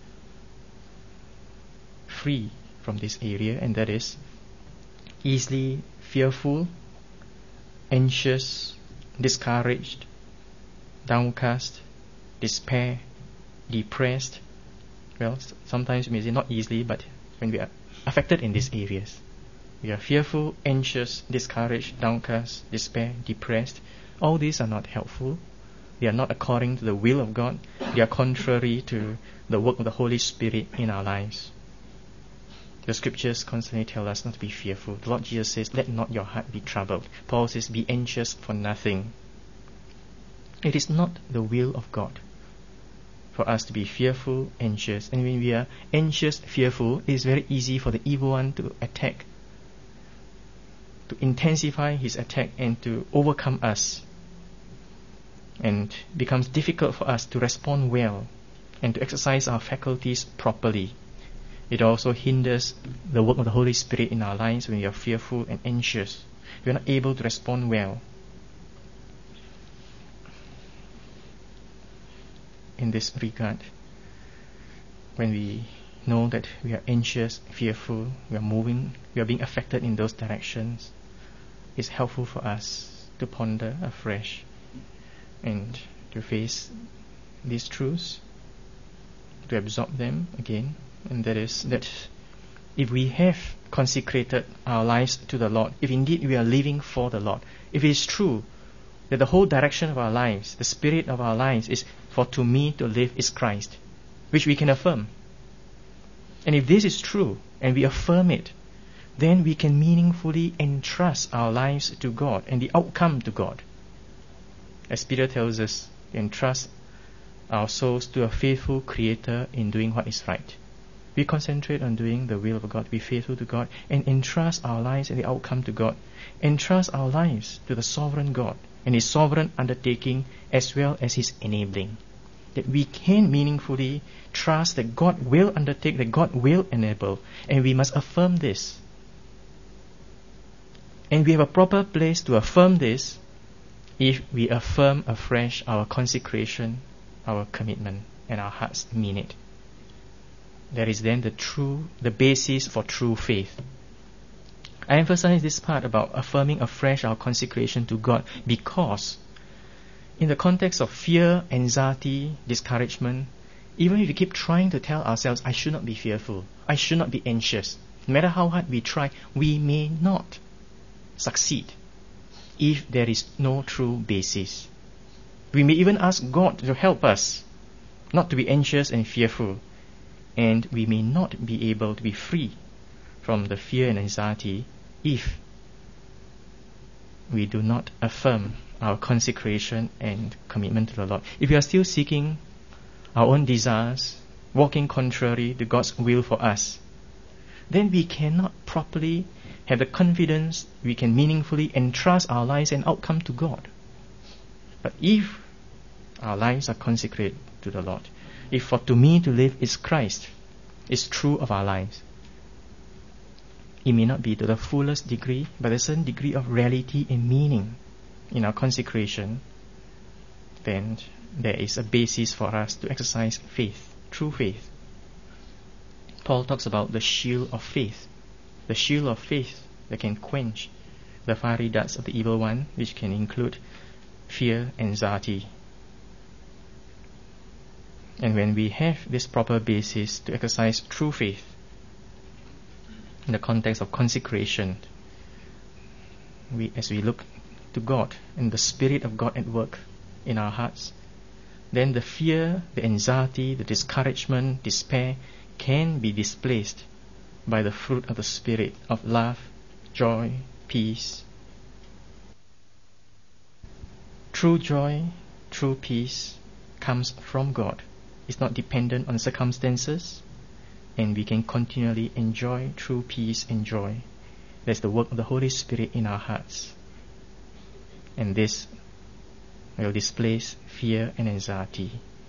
[SPEAKER 1] free from this area, and that is easily fearful, anxious, discouraged, downcast, despair, depressed. Well, sometimes we may say not easily, but when we are affected in these areas, we are fearful, anxious, discouraged, downcast, despair, depressed. All these are not helpful. They are not according to the will of God. They are contrary to the work of the Holy Spirit in our lives. The scriptures constantly tell us not to be fearful. The Lord Jesus says, let not your heart be troubled. Paul says, be anxious for nothing. It is not the will of God for us to be fearful, anxious. And when we are anxious, fearful, it is very easy for the evil one to attack, to intensify his attack and to overcome us. And it becomes difficult for us to respond well and to exercise our faculties properly. It also hinders the work of the Holy Spirit in our lives when we are fearful and anxious. We are not able to respond well. In this regard, when we know that we are anxious, fearful, we are being affected in those directions, it's helpful for us to ponder afresh and to face these truths, to absorb them again. And that is that if we have consecrated our lives to the Lord, if indeed we are living for the Lord, if it is true that the whole direction of our lives, the spirit of our lives is for to me to live is Christ, which we can affirm. And if this is true and we affirm it, then we can meaningfully entrust our lives to God and the outcome to God. As Peter tells us, entrust our souls to a faithful Creator in doing what is right. We concentrate on doing the will of God, be faithful to God, and entrust our lives and the outcome to God. Entrust our lives to the sovereign God and His sovereign undertaking as well as His enabling. That we can meaningfully trust that God will undertake, that God will enable, and we must affirm this And we have a proper place to affirm this if we affirm afresh our consecration, our commitment, and our hearts mean it. That is then the basis for true faith. I emphasize this part about affirming afresh our consecration to God because in the context of fear, anxiety, discouragement, even if we keep trying to tell ourselves, I should not be fearful, I should not be anxious, no matter how hard we try, we may not succeed if there is no true basis. We may even ask God to help us not to be anxious and fearful, and we may not be able to be free from the fear and anxiety if we do not affirm our consecration and commitment to the Lord. If we are still seeking our own desires, walking contrary to God's will for us, then we cannot properly have the confidence we can meaningfully entrust our lives and outcome to God. But if our lives are consecrated to the Lord, if for to me to live is Christ, is true of our lives, it may not be to the fullest degree, but a certain degree of reality and meaning in our consecration, then there is a basis for us to exercise faith, true faith. Paul talks about the shield of faith that can quench the fiery darts of the evil one, which can include fear, anxiety. And when we have this proper basis to exercise true faith in the context of consecration, as we look to God and the Spirit of God at work in our hearts, then the fear, the anxiety, the discouragement, despair can be displaced by the fruit of the Spirit of love, joy, peace. True joy, true peace comes from God. It's not dependent on circumstances, and we can continually enjoy true peace and joy. That's the work of the Holy Spirit in our hearts. And this will displace fear and anxiety.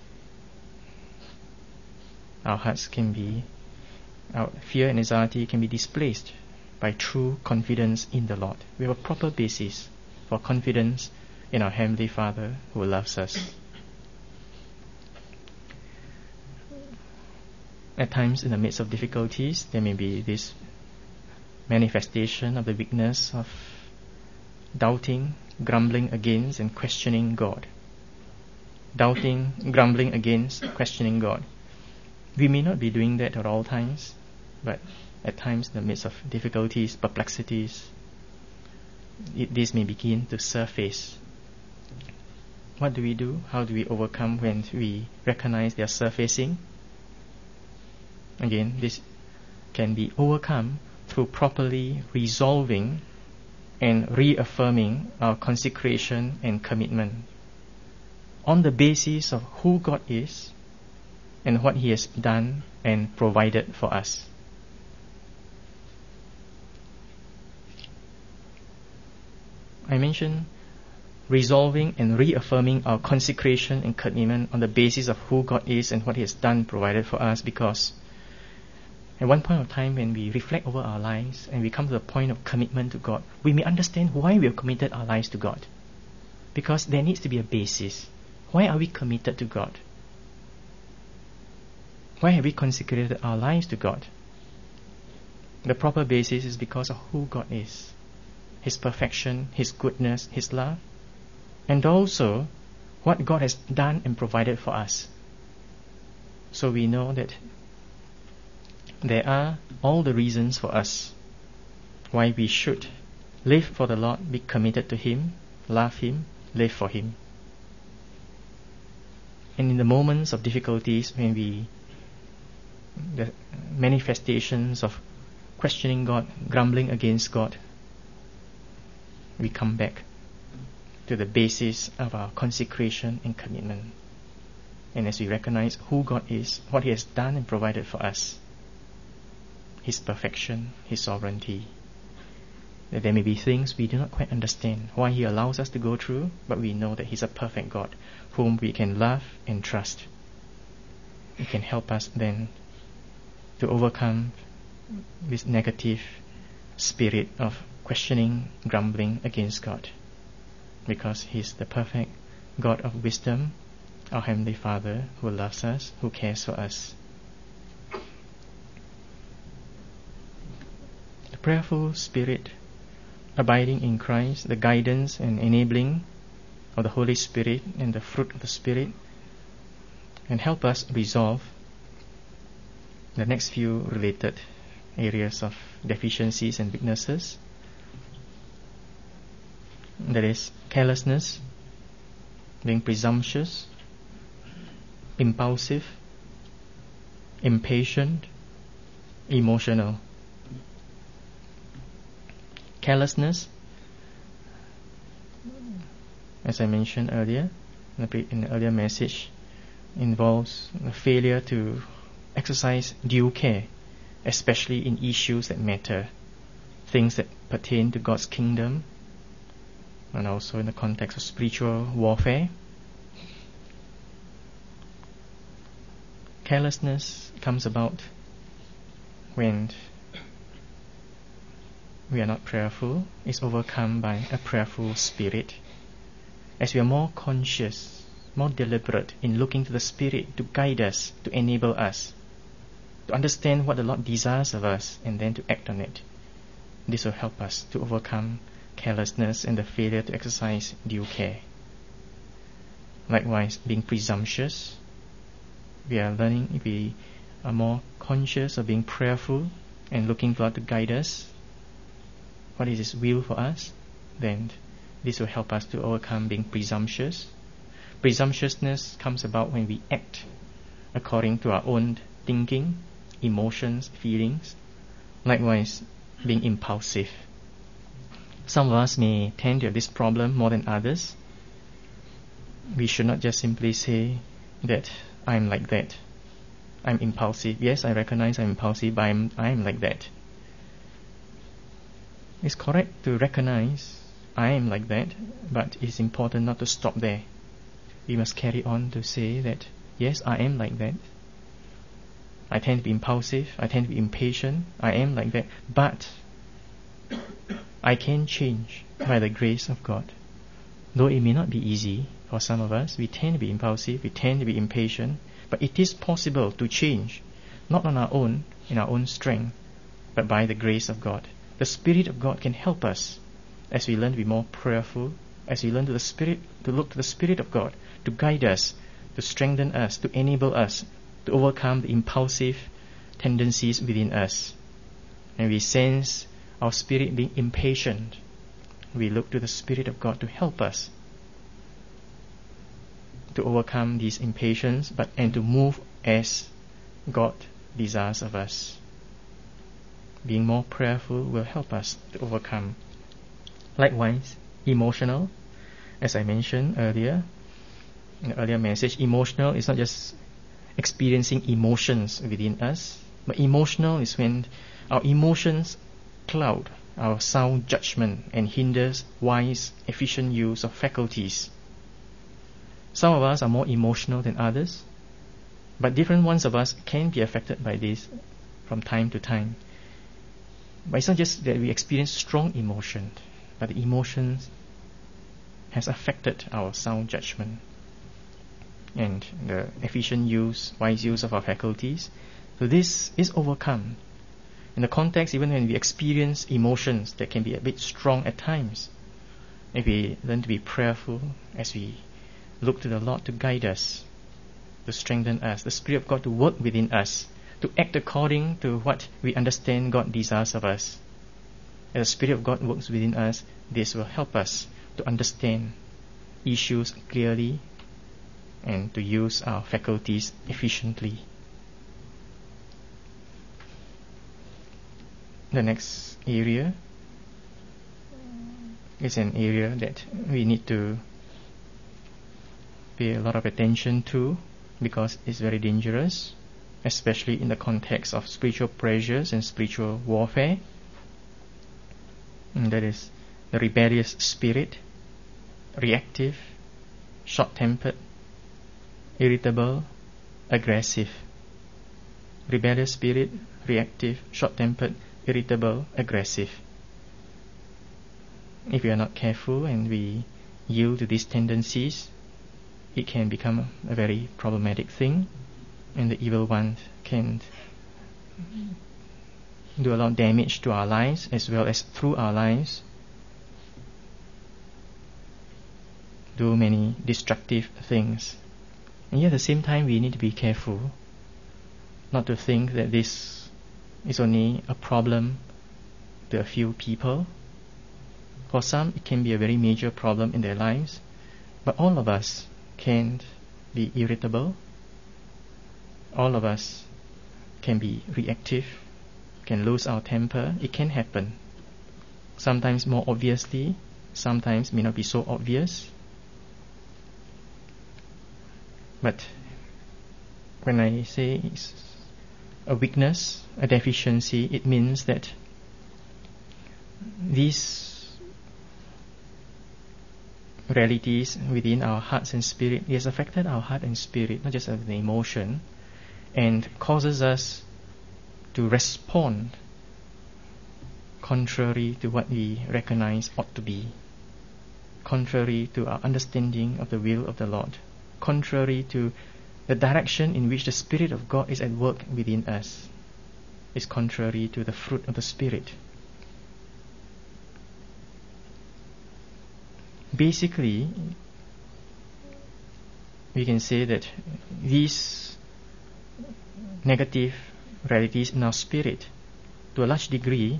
[SPEAKER 1] Our fear and anxiety can be displaced by true confidence in the Lord. We have a proper basis for confidence in our Heavenly Father who loves us. At times, in the midst of difficulties, there may be this manifestation of the weakness of doubting, grumbling against, and questioning God. Doubting, grumbling against, questioning God. We may not be doing that at all times, but at times, in the midst of difficulties, perplexities, this may begin to surface. What do we do? How do we overcome when we recognize they are surfacing? Again, this can be overcome through properly resolving and reaffirming our consecration and commitment on the basis of who God is and what He has done and provided for us. I mentioned resolving and reaffirming our consecration and commitment on the basis of who God is and what He has done, provided for us, because at one point of time when we reflect over our lives and we come to the point of commitment to God, we may understand why we have committed our lives to God. Because there needs to be a basis. Why are we committed to God? Why have we consecrated our lives to God? The proper basis is because of who God is. His perfection, His goodness, His love, and also what God has done and provided for us. So we know that there are all the reasons for us why we should live for the Lord, be committed to Him, love Him, live for Him. And in the moments of difficulties, when the manifestations of questioning God, grumbling against God, we come back to the basis of our consecration and commitment. And as we recognize who God is, what He has done and provided for us, His perfection, His sovereignty, that there may be things we do not quite understand, why He allows us to go through, but we know that He's a perfect God whom we can love and trust. He can help us then to overcome this negative spirit of questioning, grumbling against God, because He's the perfect God of wisdom, our Heavenly Father who loves us, who cares for us. The prayerful spirit, abiding in Christ, the guidance and enabling of the Holy Spirit and the fruit of the Spirit, can help us resolve the next few related areas of deficiencies and weaknesses. That is carelessness, being presumptuous, impulsive, impatient, emotional. Carelessness, as I mentioned earlier in the earlier message, involves the failure to exercise due care, especially in issues that matter, things that pertain to God's kingdom, and also in the context of spiritual warfare. Carelessness comes about when we are not prayerful, is overcome by a prayerful spirit. As we are more conscious, more deliberate in looking to the Spirit to guide us, to enable us, to understand what the Lord desires of us, and then to act on it. This will help us to overcome carelessness and the failure to exercise due care. Likewise, being presumptuous, we are more conscious of being prayerful and looking for God to guide us. What is His will for us? Then this will help us to overcome being presumptuous. Presumptuousness comes about when we act according to our own thinking, emotions, feelings. Likewise, being impulsive. Some of us may tend to have this problem more than others. We should not just simply say that I'm like that. I'm impulsive. Yes, I recognize I'm impulsive, but I'm like that. It's correct to recognize I am like that, but it's important not to stop there. We must carry on to say that, yes, I am like that. I tend to be impulsive, I tend to be impatient, I am like that, but I can change by the grace of God. Though it may not be easy for some of us, we tend to be impulsive, we tend to be impatient, but it is possible to change, not on our own, in our own strength, but by the grace of God. The Spirit of God can help us as we learn to be more prayerful, as we learn to look to the Spirit of God to guide us, to strengthen us, to enable us to overcome the impulsive tendencies within us. And we sense our spirit being impatient, we look to the Spirit of God to help us to overcome these impatience, and to move as God desires of us. Being more prayerful will help us to overcome. Likewise, emotional, as I mentioned earlier, in the earlier message, emotional is not just experiencing emotions within us, but emotional is when our emotions cloud our sound judgment and hinders wise, efficient use of faculties. Some of us are more emotional than others, but different ones of us can be affected by this from time to time. But it's not just that we experience strong emotion, but the emotions has affected our sound judgment and the efficient use, wise use of our faculties. So this is overcome. In the context, even when we experience emotions that can be a bit strong at times, if we learn to be prayerful as we look to the Lord to guide us, to strengthen us, the Spirit of God to work within us, to act according to what we understand God desires of us. As the Spirit of God works within us, this will help us to understand issues clearly and to use our faculties efficiently. The next area is an area that we need to pay a lot of attention to because it's very dangerous, especially in the context of spiritual pressures and spiritual warfare. And that is the rebellious spirit, reactive, short-tempered, irritable, aggressive. Rebellious spirit, reactive, short-tempered, irritable, aggressive. if we are not careful and we yield to these tendencies, it can become a very problematic thing, and the evil one can do a lot of damage to our lives as well as through our lives do many destructive things. And yet at the same time we need to be careful not to think that this is only a problem to a few people. For some it can be a very major problem in their lives, but all of us can be irritable, all of us can be reactive, can lose our temper. It can happen, sometimes more obviously, sometimes may not be so obvious. But when I say it's a weakness, a deficiency, it means that these realities within our hearts and spirit, it has affected our heart and spirit, not just as an emotion, and causes us to respond contrary to what we recognize ought to be, contrary to our understanding of the will of the Lord, contrary to the direction in which the Spirit of God is at work within us, is contrary to the fruit of the Spirit. Basically, we can say that these negative realities in our spirit, to a large degree,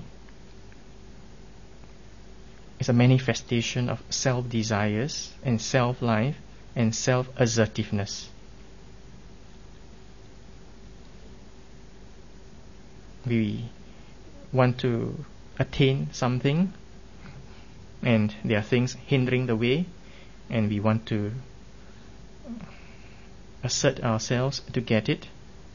[SPEAKER 1] is a manifestation of self-desires and self-life and self-assertiveness. We want to attain something, and there are things hindering the way, and we want to assert ourselves to get it.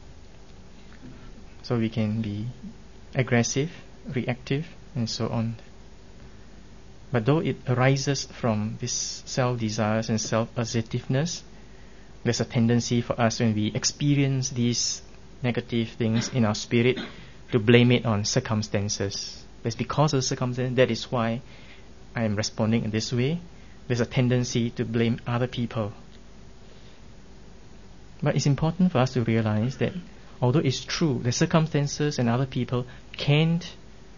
[SPEAKER 1] So we can be aggressive, reactive, and so on. But though it arises from this self-desires and self-assertiveness, there's a tendency for us when we experience these negative things in our spirit to blame it on circumstances. It's because of the circumstances, that is why I am responding in this way. There's a tendency to blame other people. But it's important for us to realize that although it's true, the circumstances and other people can't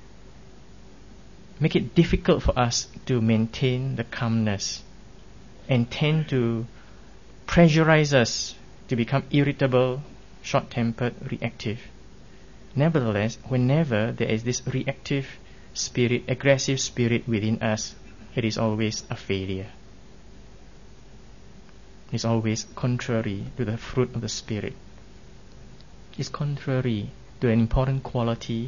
[SPEAKER 1] make it difficult for us to maintain the calmness and tend to pressurize us to become irritable, short-tempered, reactive. Nevertheless, whenever there is this reactive spirit, aggressive spirit within us, it is always a failure. It's always contrary to the fruit of the Spirit. It's contrary to an important quality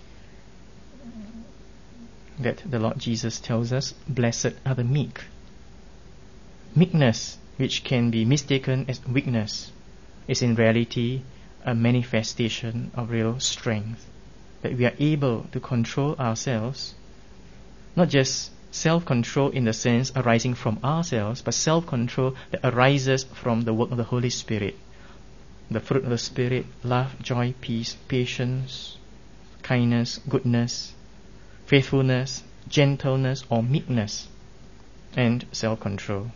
[SPEAKER 1] that the Lord Jesus tells us, blessed are the meek. Meekness, which can be mistaken as weakness, is in reality a manifestation of real strength, that we are able to control ourselves, not just self-control in the sense arising from ourselves, but self-control that arises from the work of the Holy Spirit. The fruit of the Spirit: love, joy, peace, patience, kindness, goodness, faithfulness, gentleness or meekness, and self-control.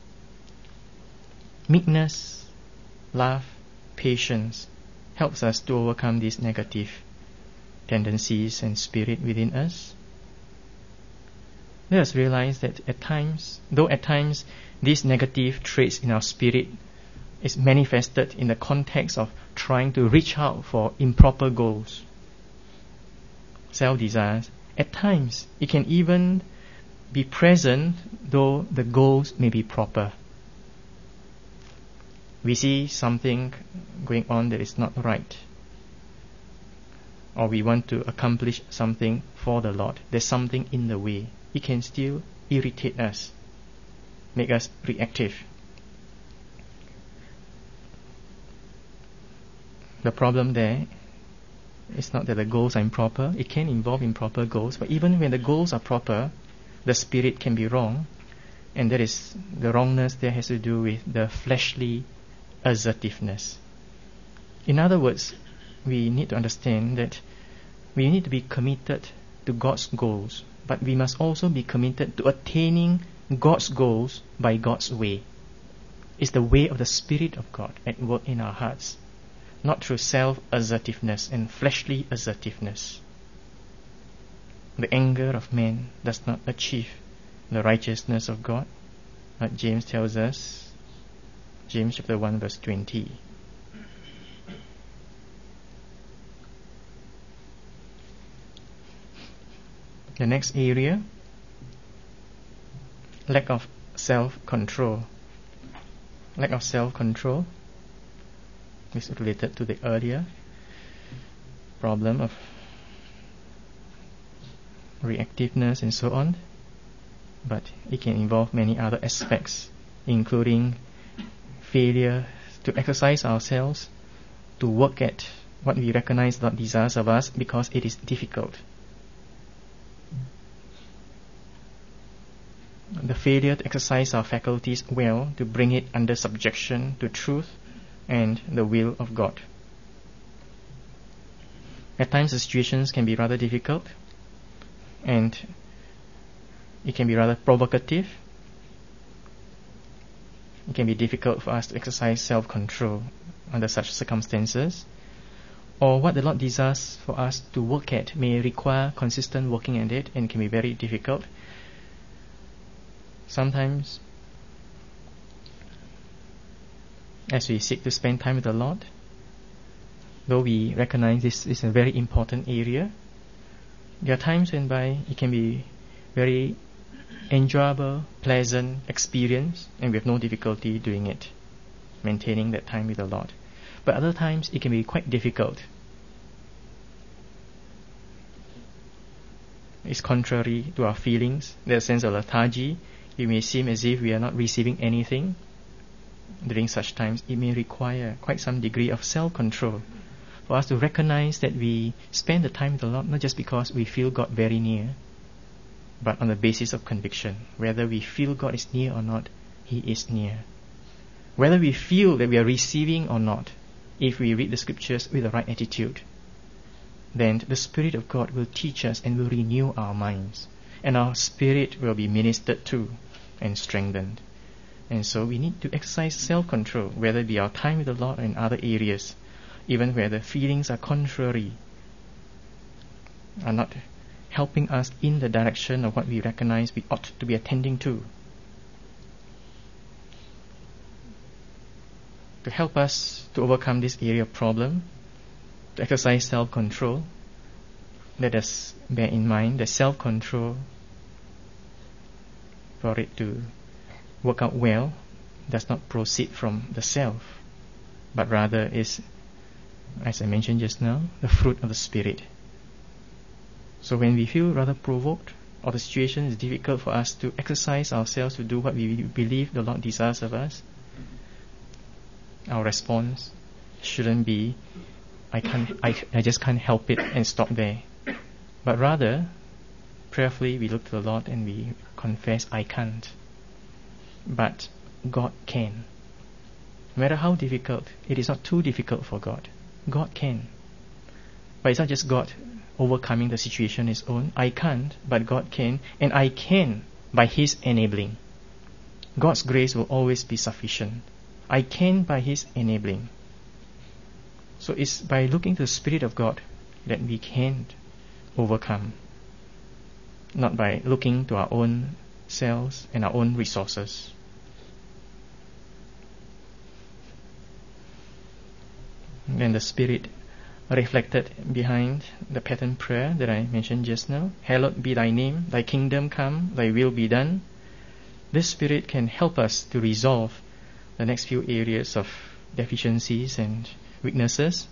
[SPEAKER 1] Meekness, love, patience helps us to overcome these negative tendencies and spirit within us. Let us realize that at times these negative traits in our spirit is manifested in the context of trying to reach out for improper goals, self-desires. At times it can even be present though the goals may be proper. We see something going on that is not right, or we want to accomplish something for the Lord. There's something in the way. It can still irritate us, make us reactive. The problem there is not that the goals are improper. It can involve improper goals, but even when the goals are proper, the spirit can be wrong, and that is the wrongness there has to do with the fleshly assertiveness. In other words, we need to understand that we need to be committed to God's goals, but we must also be committed to attaining God's goals by God's way. It's the way of the Spirit of God at work in our hearts, not through self-assertiveness and fleshly assertiveness. The anger of man does not achieve the righteousness of God, like James tells us, James chapter 1 verse 20. The next area, lack of self-control. Lack of self-control is related to the earlier problem of reactiveness and so on, but it can involve many other aspects, including failure to exercise ourselves, to work at what we recognize God desires of us because it is difficult. The failure to exercise our faculties well, to bring it under subjection to truth and the will of God. At times the situations can be rather difficult and it can be rather provocative. It can be difficult for us to exercise self-control under such circumstances. Or what the Lord desires for us to work at may require consistent working at it and can be very difficult. Sometimes, as we seek to spend time with the Lord, though we recognize this is a very important area, there are times whereby it can be very enjoyable, pleasant experience, and we have no difficulty doing it, maintaining that time with the Lord. But other times it can be quite difficult. It's contrary to our feelings. There's a sense of lethargy. It may seem as if we are not receiving anything. During such times, it may require quite some degree of self-control for us to recognize that we spend the time with the Lord not just because we feel God very near, but on the basis of conviction. Whether we feel God is near or not, He is near. Whether we feel that we are receiving or not, if we read the scriptures with the right attitude, then the Spirit of God will teach us and will renew our minds, and our spirit will be ministered to and strengthened. And so we need to exercise self-control, whether it be our time with the Lord or in other areas, even where the feelings are contrary, are not helping us in the direction of what we recognize we ought to be attending to. To help us to overcome this area of problem, to exercise self-control, let us bear in mind that self-control, for it to work out well, does not proceed from the self, but rather is, as I mentioned just now, the fruit of the Spirit. So when we feel rather provoked, or the situation is difficult for us to exercise ourselves to do what we believe the Lord desires of us, our response shouldn't be, I just can't help it, and stop there. But rather, prayerfully we look to the Lord and we confess, I can't. But God can. No matter how difficult, it is not too difficult for God. God can. But it's not just God overcoming the situation on His own. I can't, but God can, and I can by His enabling. God's grace will always be sufficient. I can by His enabling. So it's by looking to the Spirit of God that we can overcome, not by looking to our own selves and our own resources. And the Spirit reflected behind the pattern prayer that I mentioned just now, hallowed be Thy name, Thy kingdom come, Thy will be done. This Spirit can help us to resolve the next few areas of deficiencies and weaknesses: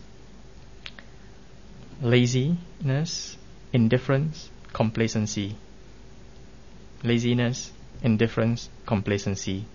[SPEAKER 1] laziness, indifference, complacency. Laziness, indifference, complacency.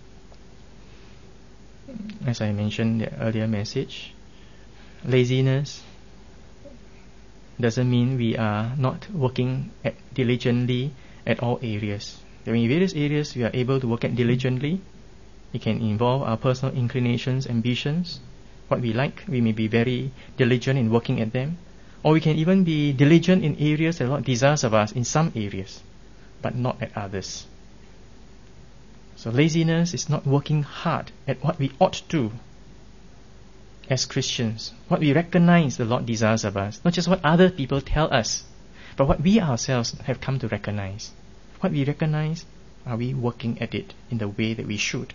[SPEAKER 1] As I mentioned in the earlier message, laziness doesn't mean we are not working diligently at all areas. There are various areas we are able to work at diligently. It can involve our personal inclinations, ambitions, what we like. We may be very diligent in working at them. Or we can even be diligent in areas that the Lord desires of us in some areas, but not at others. So laziness is not working hard at what we ought to as Christians, what we recognize the Lord desires of us, not just what other people tell us, but what we ourselves have come to recognize. What we recognize, are we working at it in the way that we should?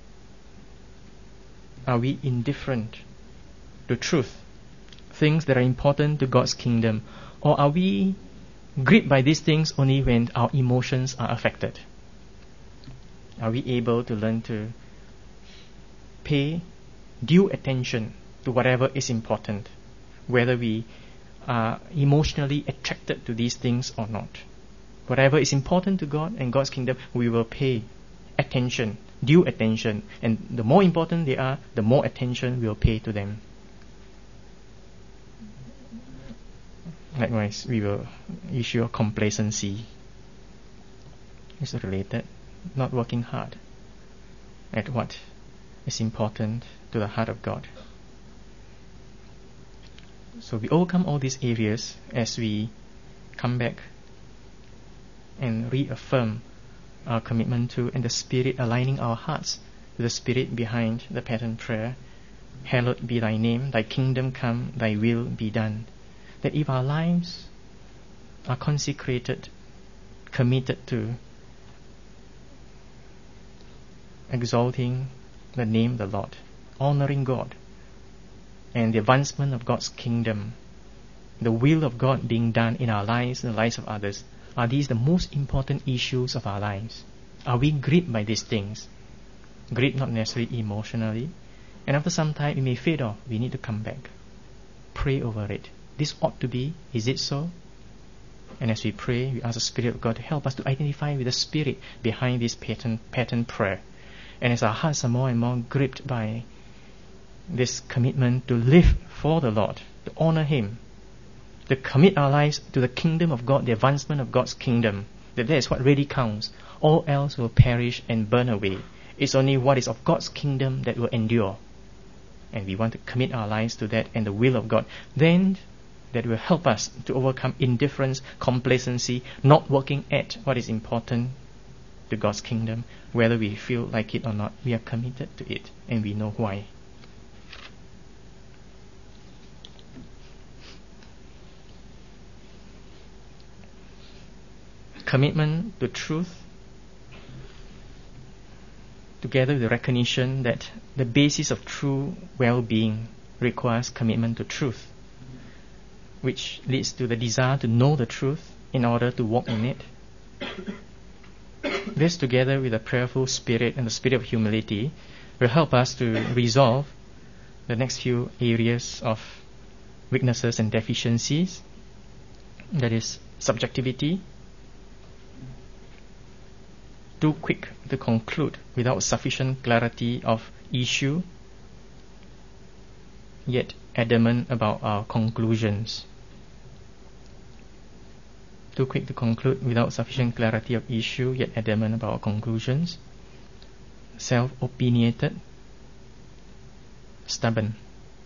[SPEAKER 1] Are we indifferent to truth, things that are important to God's kingdom? Or are we gripped by these things only when our emotions are affected? Are we able to learn to pay due attention to whatever is important, whether we are emotionally attracted to these things or not? Whatever is important to God and God's kingdom, we will pay attention, due attention, and the more important they are, the more attention we will pay to them. Likewise, we will issue a complacency. It's related, not working hard at what is important to the heart of God. So we overcome all these areas as we come back and reaffirm our commitment to, and the Spirit aligning our hearts to the Spirit behind the pattern prayer. Hallowed be thy name, thy kingdom come, thy will be done. That if our lives are consecrated, committed to exalting the name of the Lord, honoring God, and the advancement of God's kingdom, the will of God being done in our lives and the lives of others, are these the most important issues of our lives? Are we gripped by these things? Gripped not necessarily emotionally, and after some time it may fade off. We need to come back, pray over it. This ought to be, is it so? And as we pray, we ask the Spirit of God to help us to identify with the Spirit behind this pattern prayer. And as our hearts are more and more gripped by this commitment to live for the Lord, to honor Him, to commit our lives to the kingdom of God, the advancement of God's kingdom, that is what really counts. All else will perish and burn away. It's only what is of God's kingdom that will endure. And we want to commit our lives to that and the will of God. Then that will help us to overcome indifference, complacency, not working at what is important to God's kingdom. Whether we feel like it or not, we are committed to it, and we know why. Commitment to truth, together with the recognition that the basis of true well-being requires commitment to truth, which leads to the desire to know the truth in order to walk in it. This, together with a prayerful spirit and the spirit of humility, will help us to resolve the next few areas of weaknesses and deficiencies. That is, subjectivity, too quick to conclude without sufficient clarity of issue, yet adamant about our conclusions. Too quick to conclude without sufficient clarity of issue, yet adamant about our conclusions. Self-opinionated, stubborn.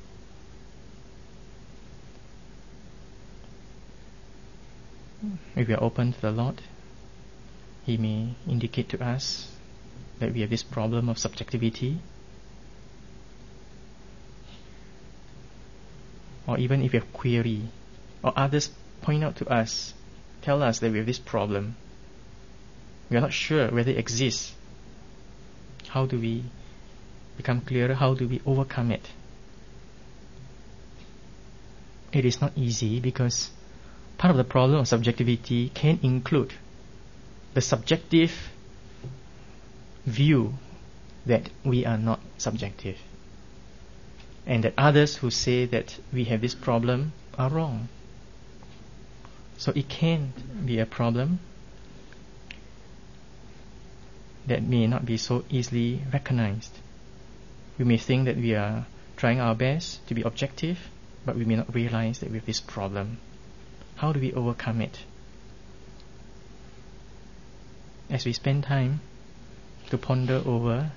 [SPEAKER 1] If we are open to the Lord, He may indicate to us that we have this problem of subjectivity. Or even if we have query, or others point out to us, tell us that we have this problem, we are not sure whether it exists. How do we become clearer? How do we overcome it? It is not easy, because part of the problem of subjectivity can include the subjective view that we are not subjective, and that others who say that we have this problem are wrong. So it can be a problem that may not be so easily recognized. We may think that we are trying our best to be objective, but we may not realize that we have this problem. How do we overcome it? As we spend time to ponder over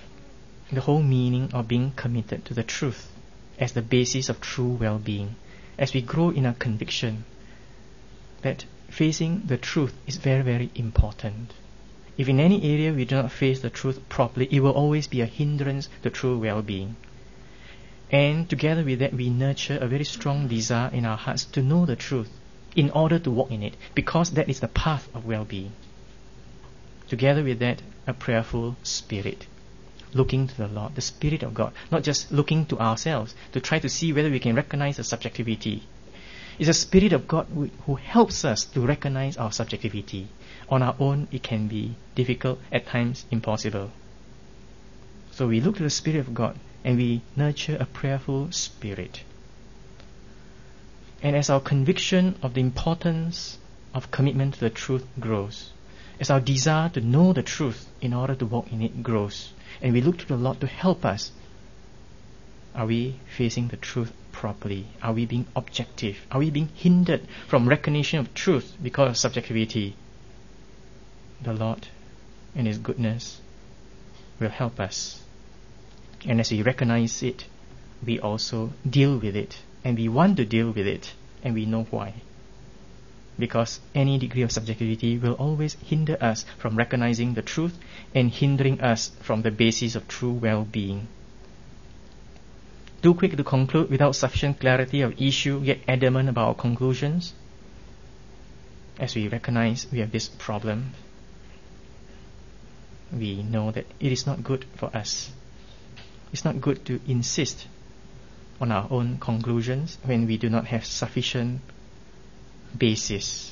[SPEAKER 1] the whole meaning of being committed to the truth as the basis of true well-being, as we grow in our conviction that facing the truth is very, very important. If in any area we do not face the truth properly, it will always be a hindrance to true well-being. And together with that, we nurture a very strong desire in our hearts to know the truth in order to walk in it, because that is the path of well-being. Together with that, a prayerful spirit, looking to the Lord, the Spirit of God, not just looking to ourselves to try to see whether we can recognize the subjectivity. It's a Spirit of God who helps us to recognize our subjectivity. On our own, it can be difficult, at times impossible. So we look to the Spirit of God and we nurture a prayerful spirit. And as our conviction of the importance of commitment to the truth grows, as our desire to know the truth in order to walk in it grows, and we look to the Lord to help us, are we facing the truth properly? Are we being objective? Are we being hindered from recognition of truth because of subjectivity? The Lord, in His goodness, will help us. And as we recognize it, we also deal with it. And we want to deal with it. And we know why. Because any degree of subjectivity will always hinder us from recognizing the truth and hindering us from the basis of true well-being. Too quick to conclude without sufficient clarity of issue, yet adamant about our conclusions. As we recognize we have this problem, we know that it is not good for us. It's not good to insist on our own conclusions when we do not have sufficient basis.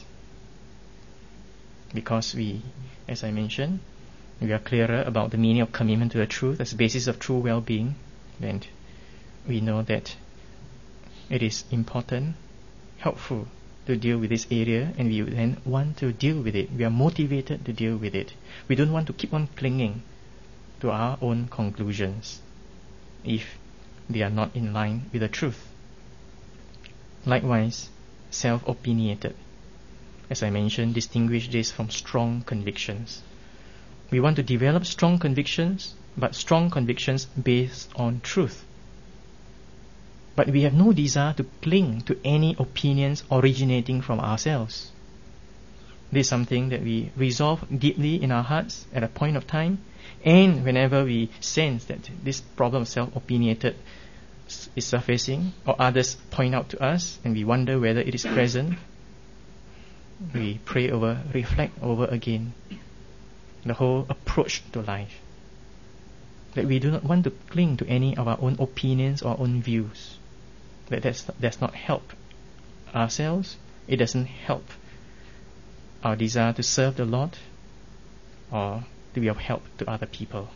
[SPEAKER 1] Because we, as I mentioned, we are clearer about the meaning of commitment to the truth as the basis of true well-being, then we know that it is important, helpful to deal with this area, and we then want to deal with it. We are motivated to deal with it. We don't want to keep on clinging to our own conclusions if they are not in line with the truth. Likewise, self-opinionated, as I mentioned, distinguish this from strong convictions. We want to develop strong convictions, but strong convictions based on truth. But we have no desire to cling to any opinions originating from ourselves. This is something that we resolve deeply in our hearts at a point of time, and whenever we sense that this problem of self-opinionated is surfacing, or others point out to us, and we wonder whether it is present, we pray over, reflect over again the whole approach to life. That we do not want to cling to any of our own opinions or own views. That does not help ourselves. It doesn't help our desire to serve the Lord or to be of help to other people.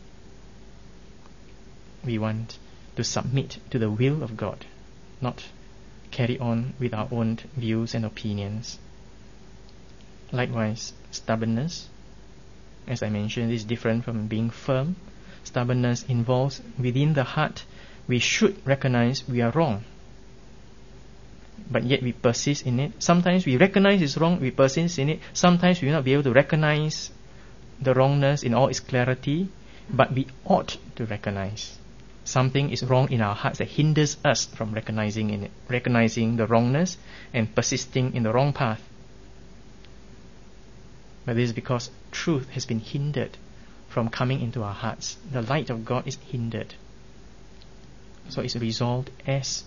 [SPEAKER 1] We want to submit to the will of God, not carry on with our own views and opinions. Likewise, stubbornness, as I mentioned, is different from being firm. Stubbornness involves within the heart we should recognize we are wrong, but yet we persist in it. Sometimes we recognize it's wrong, we persist in it. Sometimes we will not be able to recognize the wrongness in all its clarity, but we ought to recognize something is wrong in our hearts that hinders us from recognizing the wrongness and persisting in the wrong path. But this is because truth has been hindered from coming into our hearts. The light of God is hindered. So it's resolved as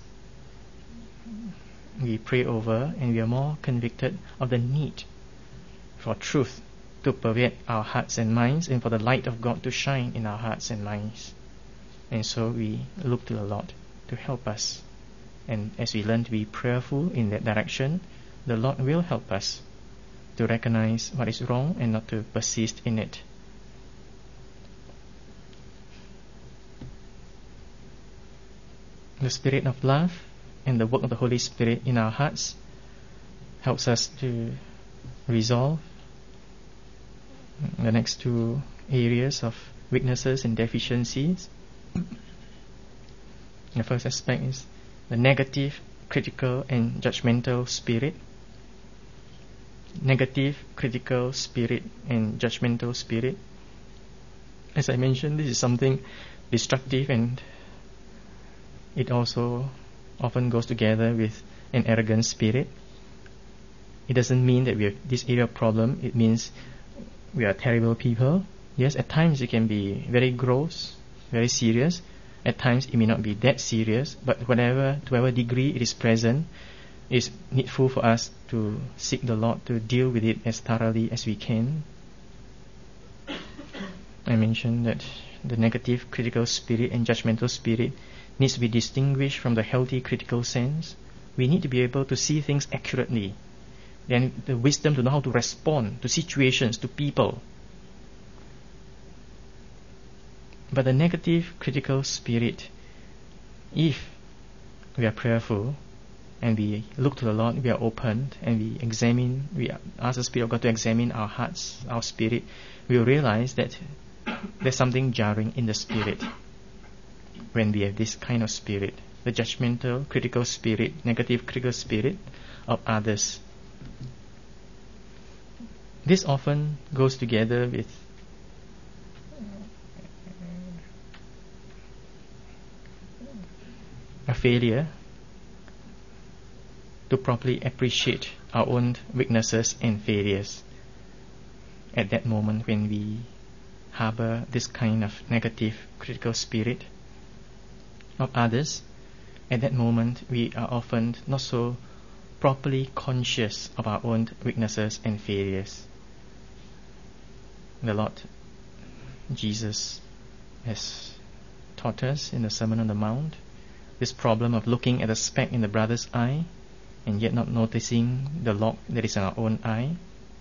[SPEAKER 1] we pray over and we are more convicted of the need for truth to pervade our hearts and minds, and for the light of God to shine in our hearts and minds. And so we look to the Lord to help us. And as we learn to be prayerful in that direction, the Lord will help us to recognize what is wrong and not to persist in it. The spirit of love and the work of the Holy Spirit in our hearts helps us to resolve the next two areas of weaknesses and deficiencies. The first aspect is the negative, critical and judgmental spirit. Negative, critical spirit and judgmental spirit. As I mentioned, this is something destructive, and it also often goes together with an arrogant spirit. It doesn't mean that we have this area of problem. It means we are terrible people. Yes, at times it can be very gross, very serious. At times it may not be that serious, but to whatever degree it is present, it's needful for us to seek the Lord to deal with it as thoroughly as we can. I mentioned that the negative critical spirit and judgmental spirit needs to be distinguished from the healthy critical sense. We need to be able to see things accurately. Then the wisdom to know how to respond to situations, to people. But the negative critical spirit, if we are prayerful and we look to the Lord, we are open and we ask the Spirit of God to examine our hearts, our spirit, we will realize that there's something jarring in the spirit when we have this kind of spirit, the judgmental critical spirit, negative critical spirit of others. This often goes together with a failure to properly appreciate our own weaknesses and failures. At that moment when we harbor this kind of negative critical spirit of others, at that moment we are often not so properly conscious of our own weaknesses and failures. The Lord Jesus has taught us in the Sermon on the Mount this problem of looking at the speck in the brother's eye and yet not noticing the log that is in our own eye.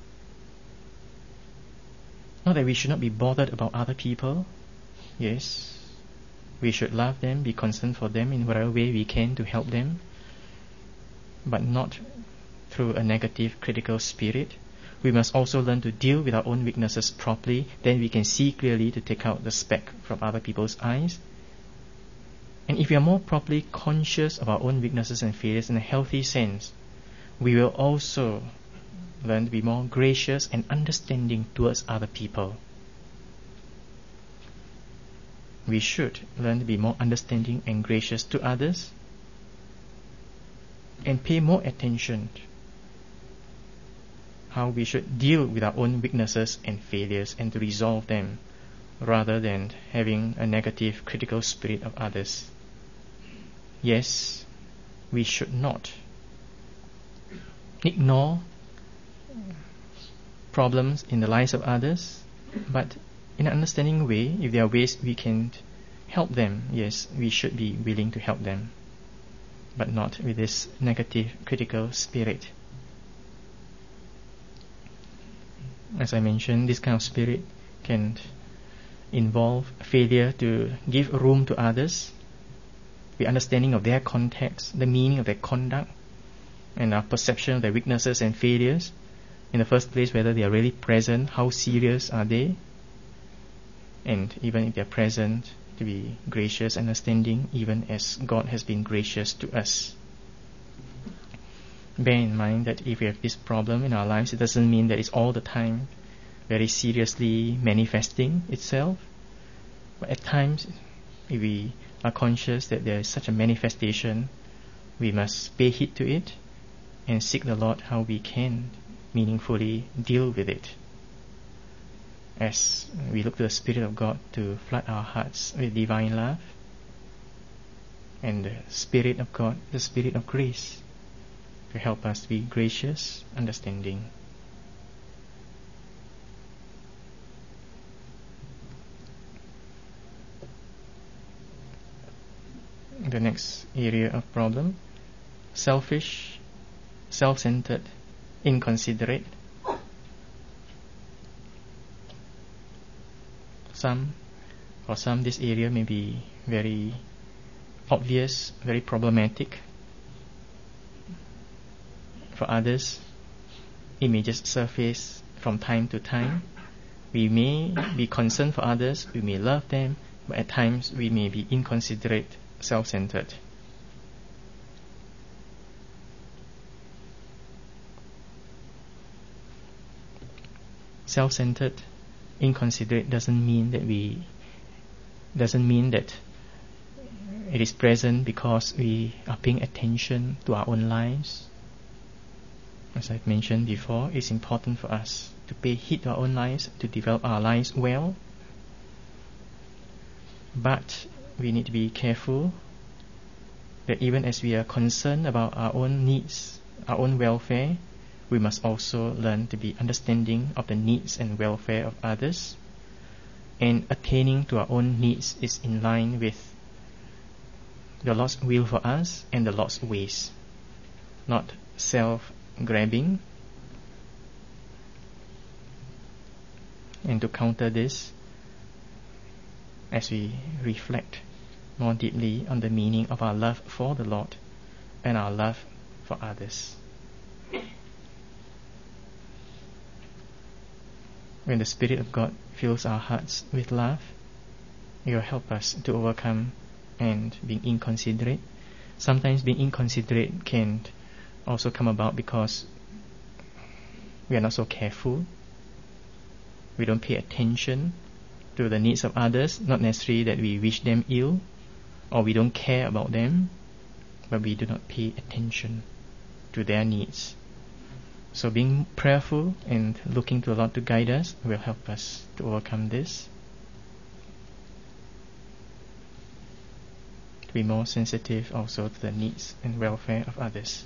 [SPEAKER 1] Not that we should not be bothered about other people. Yes, we should love them, be concerned for them in whatever way we can to help them, but not through a negative critical spirit. We must also learn to deal with our own weaknesses properly. Then we can see clearly to take out the speck from other people's eyes. And if we are more properly conscious of our own weaknesses and failures in a healthy sense, we will also learn to be more gracious and understanding towards other people. We should learn to be more understanding and gracious to others and pay more attention to how we should deal with our own weaknesses and failures and to resolve them rather than having a negative critical spirit of others. Yes, we should not ignore problems in the lives of others, but in an understanding way, if there are ways we can help them, yes, we should be willing to help them, but not with this negative critical spirit. As I mentioned, this kind of spirit can involve failure to give room to others, the understanding of their context, the meaning of their conduct, and our perception of their weaknesses and failures. In the first place, whether they are really present, how serious are they, and even if they are present, to be gracious and understanding, even as God has been gracious to us. Bear in mind that if we have this problem in our lives, it doesn't mean that it's all the time very seriously manifesting itself. But at times, if we are conscious that there is such a manifestation, we must pay heed to it and seek the Lord how we can meaningfully deal with it. As we look to the Spirit of God to flood our hearts with divine love, and the Spirit of God, the Spirit of grace, to help us be gracious, understanding. The next area of problem: selfish, self-centered, inconsiderate. For some, this area may be very obvious, very problematic. For others, it may just surface from time to time. We may be concerned for others, we may love them, but at times we may be inconsiderate, self-centered. Self-centered, inconsiderate doesn't mean that It is present because we are paying attention to our own lives. As I've mentioned before, it's important for us to pay heed to our own lives, to develop our lives well. But we need to be careful that even as we are concerned about our own needs, our own welfare, we must also learn to be understanding of the needs and welfare of others. And attaining to our own needs is in line with the Lord's will for us and the Lord's ways, not self-grabbing. And to counter this, as we reflect more deeply on the meaning of our love for the Lord and our love for others. When the Spirit of God fills our hearts with love, it will help us to overcome and being inconsiderate. Sometimes being inconsiderate can also come about because we are not so careful. We don't pay attention to the needs of others, not necessarily that we wish them ill or we don't care about them, but we do not pay attention to their needs. So being prayerful and looking to the Lord to guide us will help us to overcome this. To be more sensitive also to the needs and welfare of others.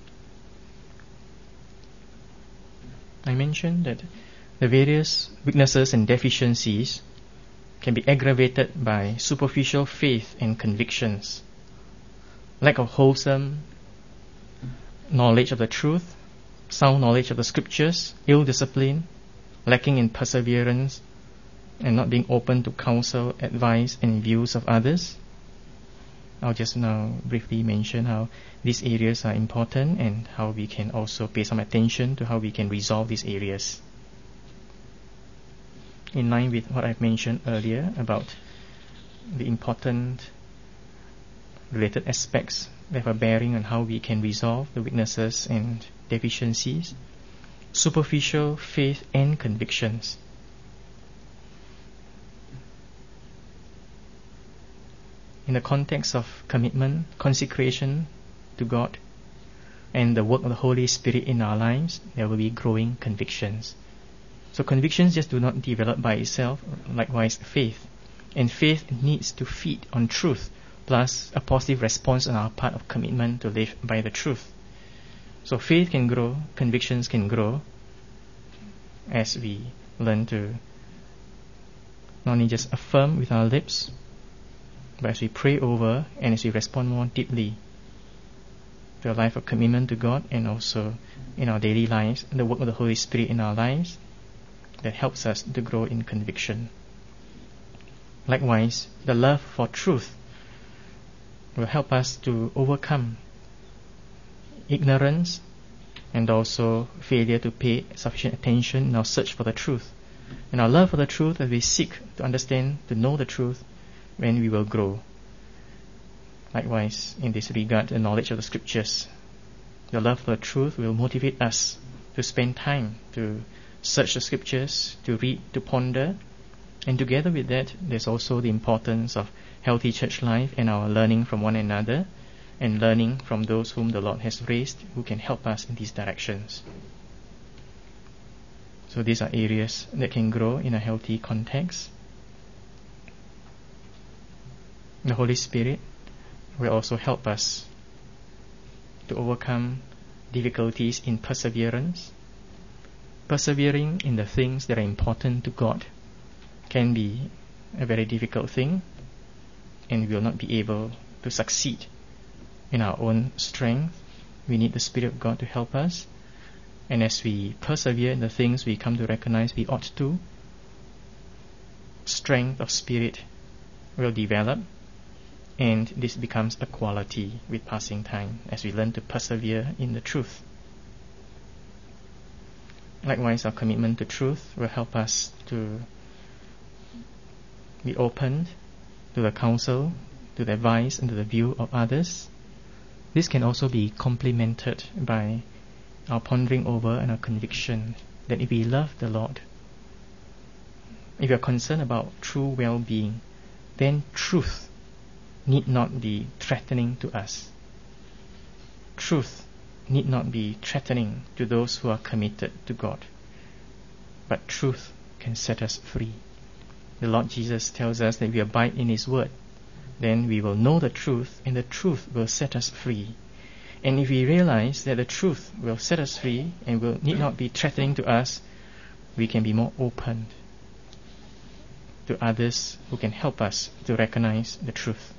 [SPEAKER 1] I mentioned that the various weaknesses and deficiencies can be aggravated by superficial faith and convictions, lack of wholesome knowledge of the truth, sound knowledge of the scriptures, ill discipline, lacking in perseverance, and not being open to counsel, advice, and views of others. I'll just now briefly mention how these areas are important and how we can also pay some attention to how we can resolve these areas. In line with what I've mentioned earlier about the important related aspects that have a bearing on how we can resolve the weaknesses and deficiencies, superficial faith and convictions. In the context of commitment, consecration to God, and the work of the Holy Spirit in our lives, there will be growing convictions. So convictions just do not develop by itself, likewise faith. And faith needs to feed on truth, plus a positive response on our part of commitment to live by the truth. So faith can grow, convictions can grow, as we learn to not only just affirm with our lips, but as we pray over and as we respond more deeply to a life of commitment to God, and also in our daily lives, and the work of the Holy Spirit in our lives, that helps us to grow in conviction. Likewise, the love for truth will help us to overcome ignorance and also failure to pay sufficient attention in our search for the truth. And our love for the truth, as we seek to understand, to know the truth, when we will grow. Likewise, in this regard, the knowledge of the scriptures, the love for the truth will motivate us to spend time to search the scriptures, to read, to ponder. And together with that, there's also the importance of healthy church life and our learning from one another and learning from those whom the Lord has raised who can help us in these directions. So these are areas that can grow in a healthy context. The Holy Spirit will also help us to overcome difficulties in perseverance. Persevering in the things that are important to God can be a very difficult thing, and we will not be able to succeed in our own strength. We need the Spirit of God to help us, and as we persevere in the things we come to recognize we ought to, strength of spirit will develop, and this becomes a quality with passing time as we learn to persevere in the truth. Likewise, our commitment to truth will help us to be open to the counsel, to the advice, and to the view of others. This can also be complemented by our pondering over and our conviction that if we love the Lord, if we are concerned about true well-being, then truth need not be threatening to us. Truth need not be threatening to those who are committed to God. But truth can set us free. The Lord Jesus tells us that we abide in His Word. Then we will know the truth, and the truth will set us free. And if we realize that the truth will set us free and will need not be threatening to us, we can be more open to others who can help us to recognize the truth.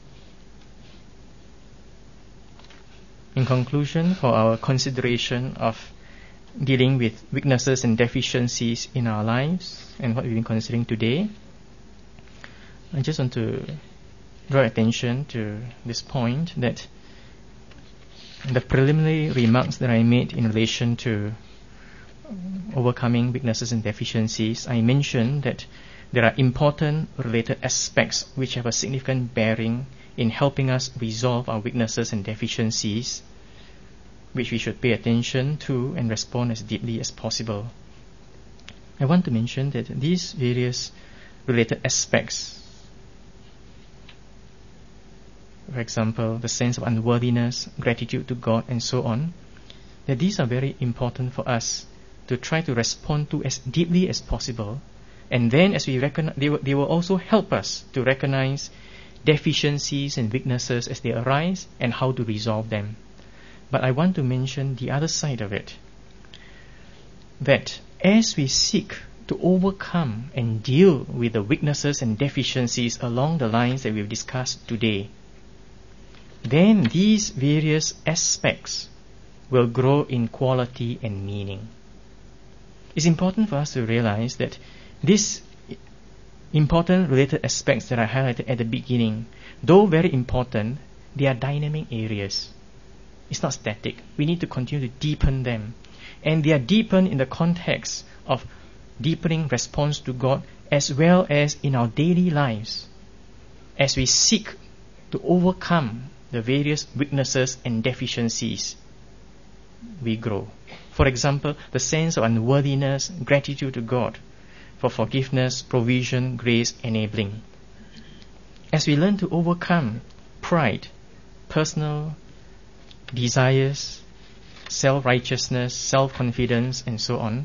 [SPEAKER 1] In conclusion, for our consideration of dealing with weaknesses and deficiencies in our lives and what we've been considering today, I just want to draw attention to this point, that the preliminary remarks that I made in relation to overcoming weaknesses and deficiencies, I mentioned that there are important related aspects which have a significant bearing in helping us resolve our weaknesses and deficiencies, which we should pay attention to and respond as deeply as possible. I want to mention that these various related aspects, for example, the sense of unworthiness, gratitude to God, and so on, that these are very important for us to try to respond to as deeply as possible. And then as we recognize, they will also help us to recognize deficiencies and weaknesses as they arise and how to resolve them. But I want to mention the other side of it, that as we seek to overcome and deal with the weaknesses and deficiencies along the lines that we've discussed today, then these various aspects will grow in quality and meaning. It's important for us to realize that these important related aspects that I highlighted at the beginning, though very important, they are dynamic areas. It's not static. We need to continue to deepen them. And they are deepened in the context of deepening response to God, as well as in our daily lives, as we seek to overcome the various weaknesses and deficiencies. We grow. For example, the sense of unworthiness, gratitude to God for forgiveness, provision, grace, enabling. As we learn to overcome pride, personal desires, self-righteousness, self-confidence, and so on,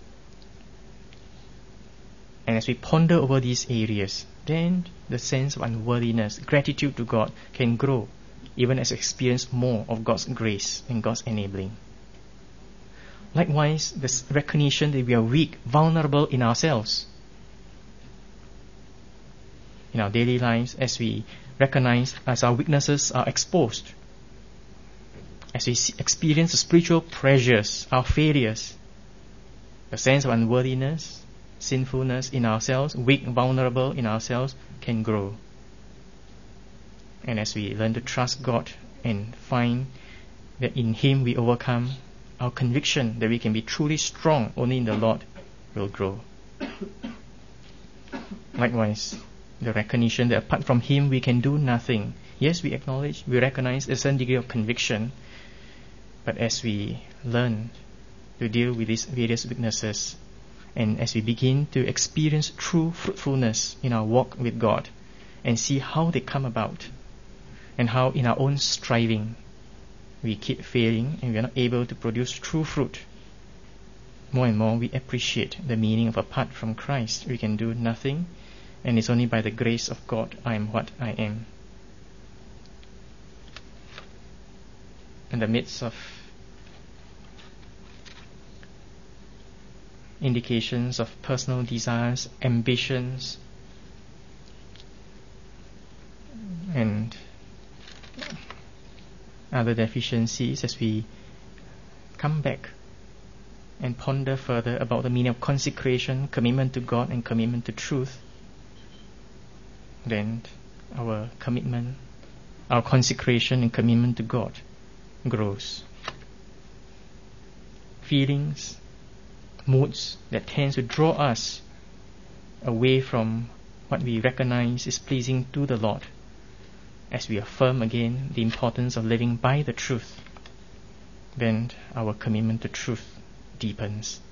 [SPEAKER 1] and as we ponder over these areas, then the sense of unworthiness, gratitude to God can grow, even as we experience more of God's grace and God's enabling. Likewise, this recognition that we are weak, vulnerable in ourselves. In our daily lives, as we recognize as our weaknesses are exposed, as we experience the spiritual pressures, our failures, the sense of unworthiness, sinfulness in ourselves, weak, vulnerable in ourselves, can grow. And as we learn to trust God and find that in Him we overcome, our conviction that we can be truly strong only in the Lord will grow. Likewise, the recognition that apart from Him we can do nothing. Yes, we acknowledge, we recognize a certain degree of conviction, but as we learn to deal with these various weaknesses, and as we begin to experience true fruitfulness in our walk with God, and see how they come about, and how in our own striving we keep failing and we are not able to produce true fruit, more and more we appreciate the meaning of apart from Christ we can do nothing, and it's only by the grace of God I am what I am. In the midst of indications of personal desires, ambitions, and other deficiencies, as we come back and ponder further about the meaning of consecration, commitment to God, and commitment to truth, then our commitment, our consecration and commitment to God grows. Feelings, moods that tend to draw us away from what we recognize is pleasing to the Lord, as we affirm again the importance of living by the truth, then our commitment to truth deepens.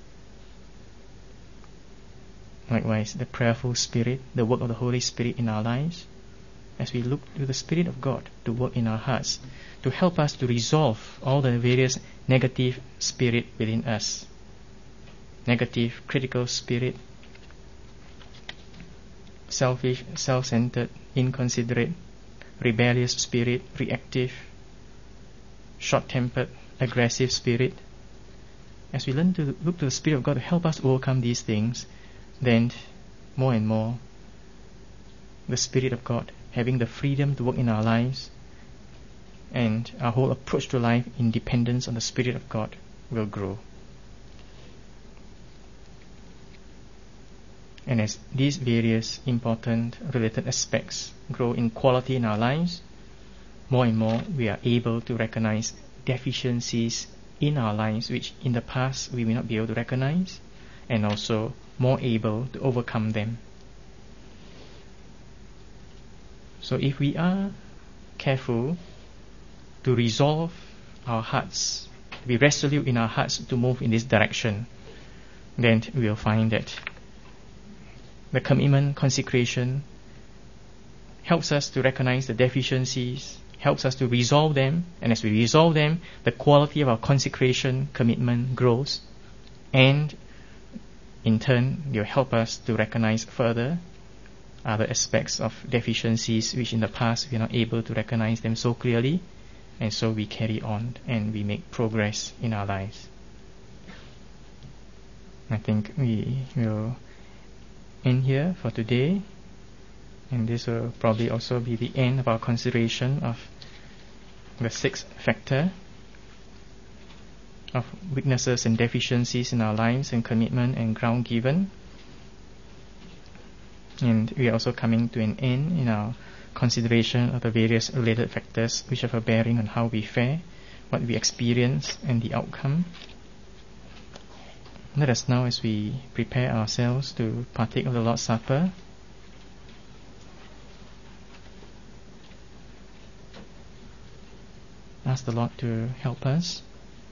[SPEAKER 1] Likewise, the prayerful spirit, the work of the Holy Spirit in our lives, as we look to the Spirit of God to work in our hearts, to help us to resolve all the various negative spirit within us. Negative, critical spirit, selfish, self-centered, inconsiderate, rebellious spirit, reactive, short-tempered, aggressive spirit. As we learn to look to the Spirit of God to help us overcome these things, then more and more the Spirit of God having the freedom to work in our lives, and our whole approach to life in dependence on the Spirit of God will grow. And as these various important related aspects grow in quality in our lives, more and more we are able to recognize deficiencies in our lives which in the past we may not be able to recognize, and also more able to overcome them. So if we are careful to resolve our hearts, to be resolute in our hearts to move in this direction, then we will find that the commitment, consecration helps us to recognize the deficiencies, helps us to resolve them, and as we resolve them, the quality of our consecration, commitment grows, and in turn, they will help us to recognize further other aspects of deficiencies which in the past we are not able to recognize them so clearly, and so we carry on and we make progress in our lives. I think we will end here for today, and this will probably also be the end of our consideration of the sixth factor of weaknesses and deficiencies in our lives and commitment and ground given. And we are also coming to an end in our consideration of the various related factors which have a bearing on how we fare, what we experience, and the outcome. Let us now, as we prepare ourselves to partake of the Lord's Supper, ask the Lord to help us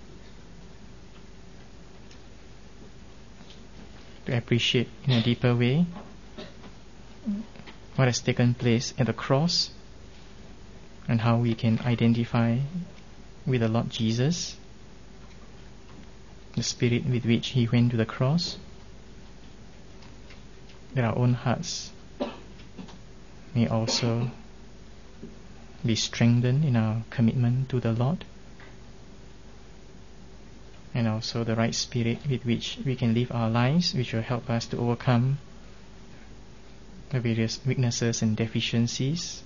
[SPEAKER 1] to appreciate in a deeper way what has taken place at the cross and how we can identify with the Lord Jesus, the spirit with which He went to the cross, that our own hearts may also be strengthened in our commitment to the Lord, and also the right spirit with which we can live our lives, which will help us to overcome the various weaknesses and deficiencies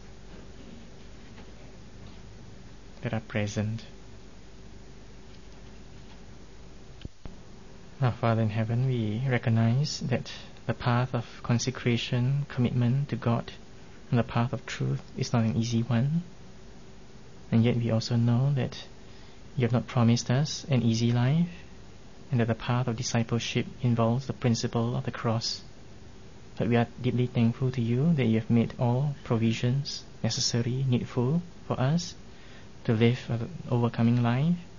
[SPEAKER 1] that are present. Our Father in heaven, we recognize that the path of consecration, commitment to God, and the path of truth is not an easy one. And yet we also know that You have not promised us an easy life, and that the path of discipleship involves the principle of the cross. But we are deeply thankful to You that You have made all provisions necessary, needful for us to live an overcoming life,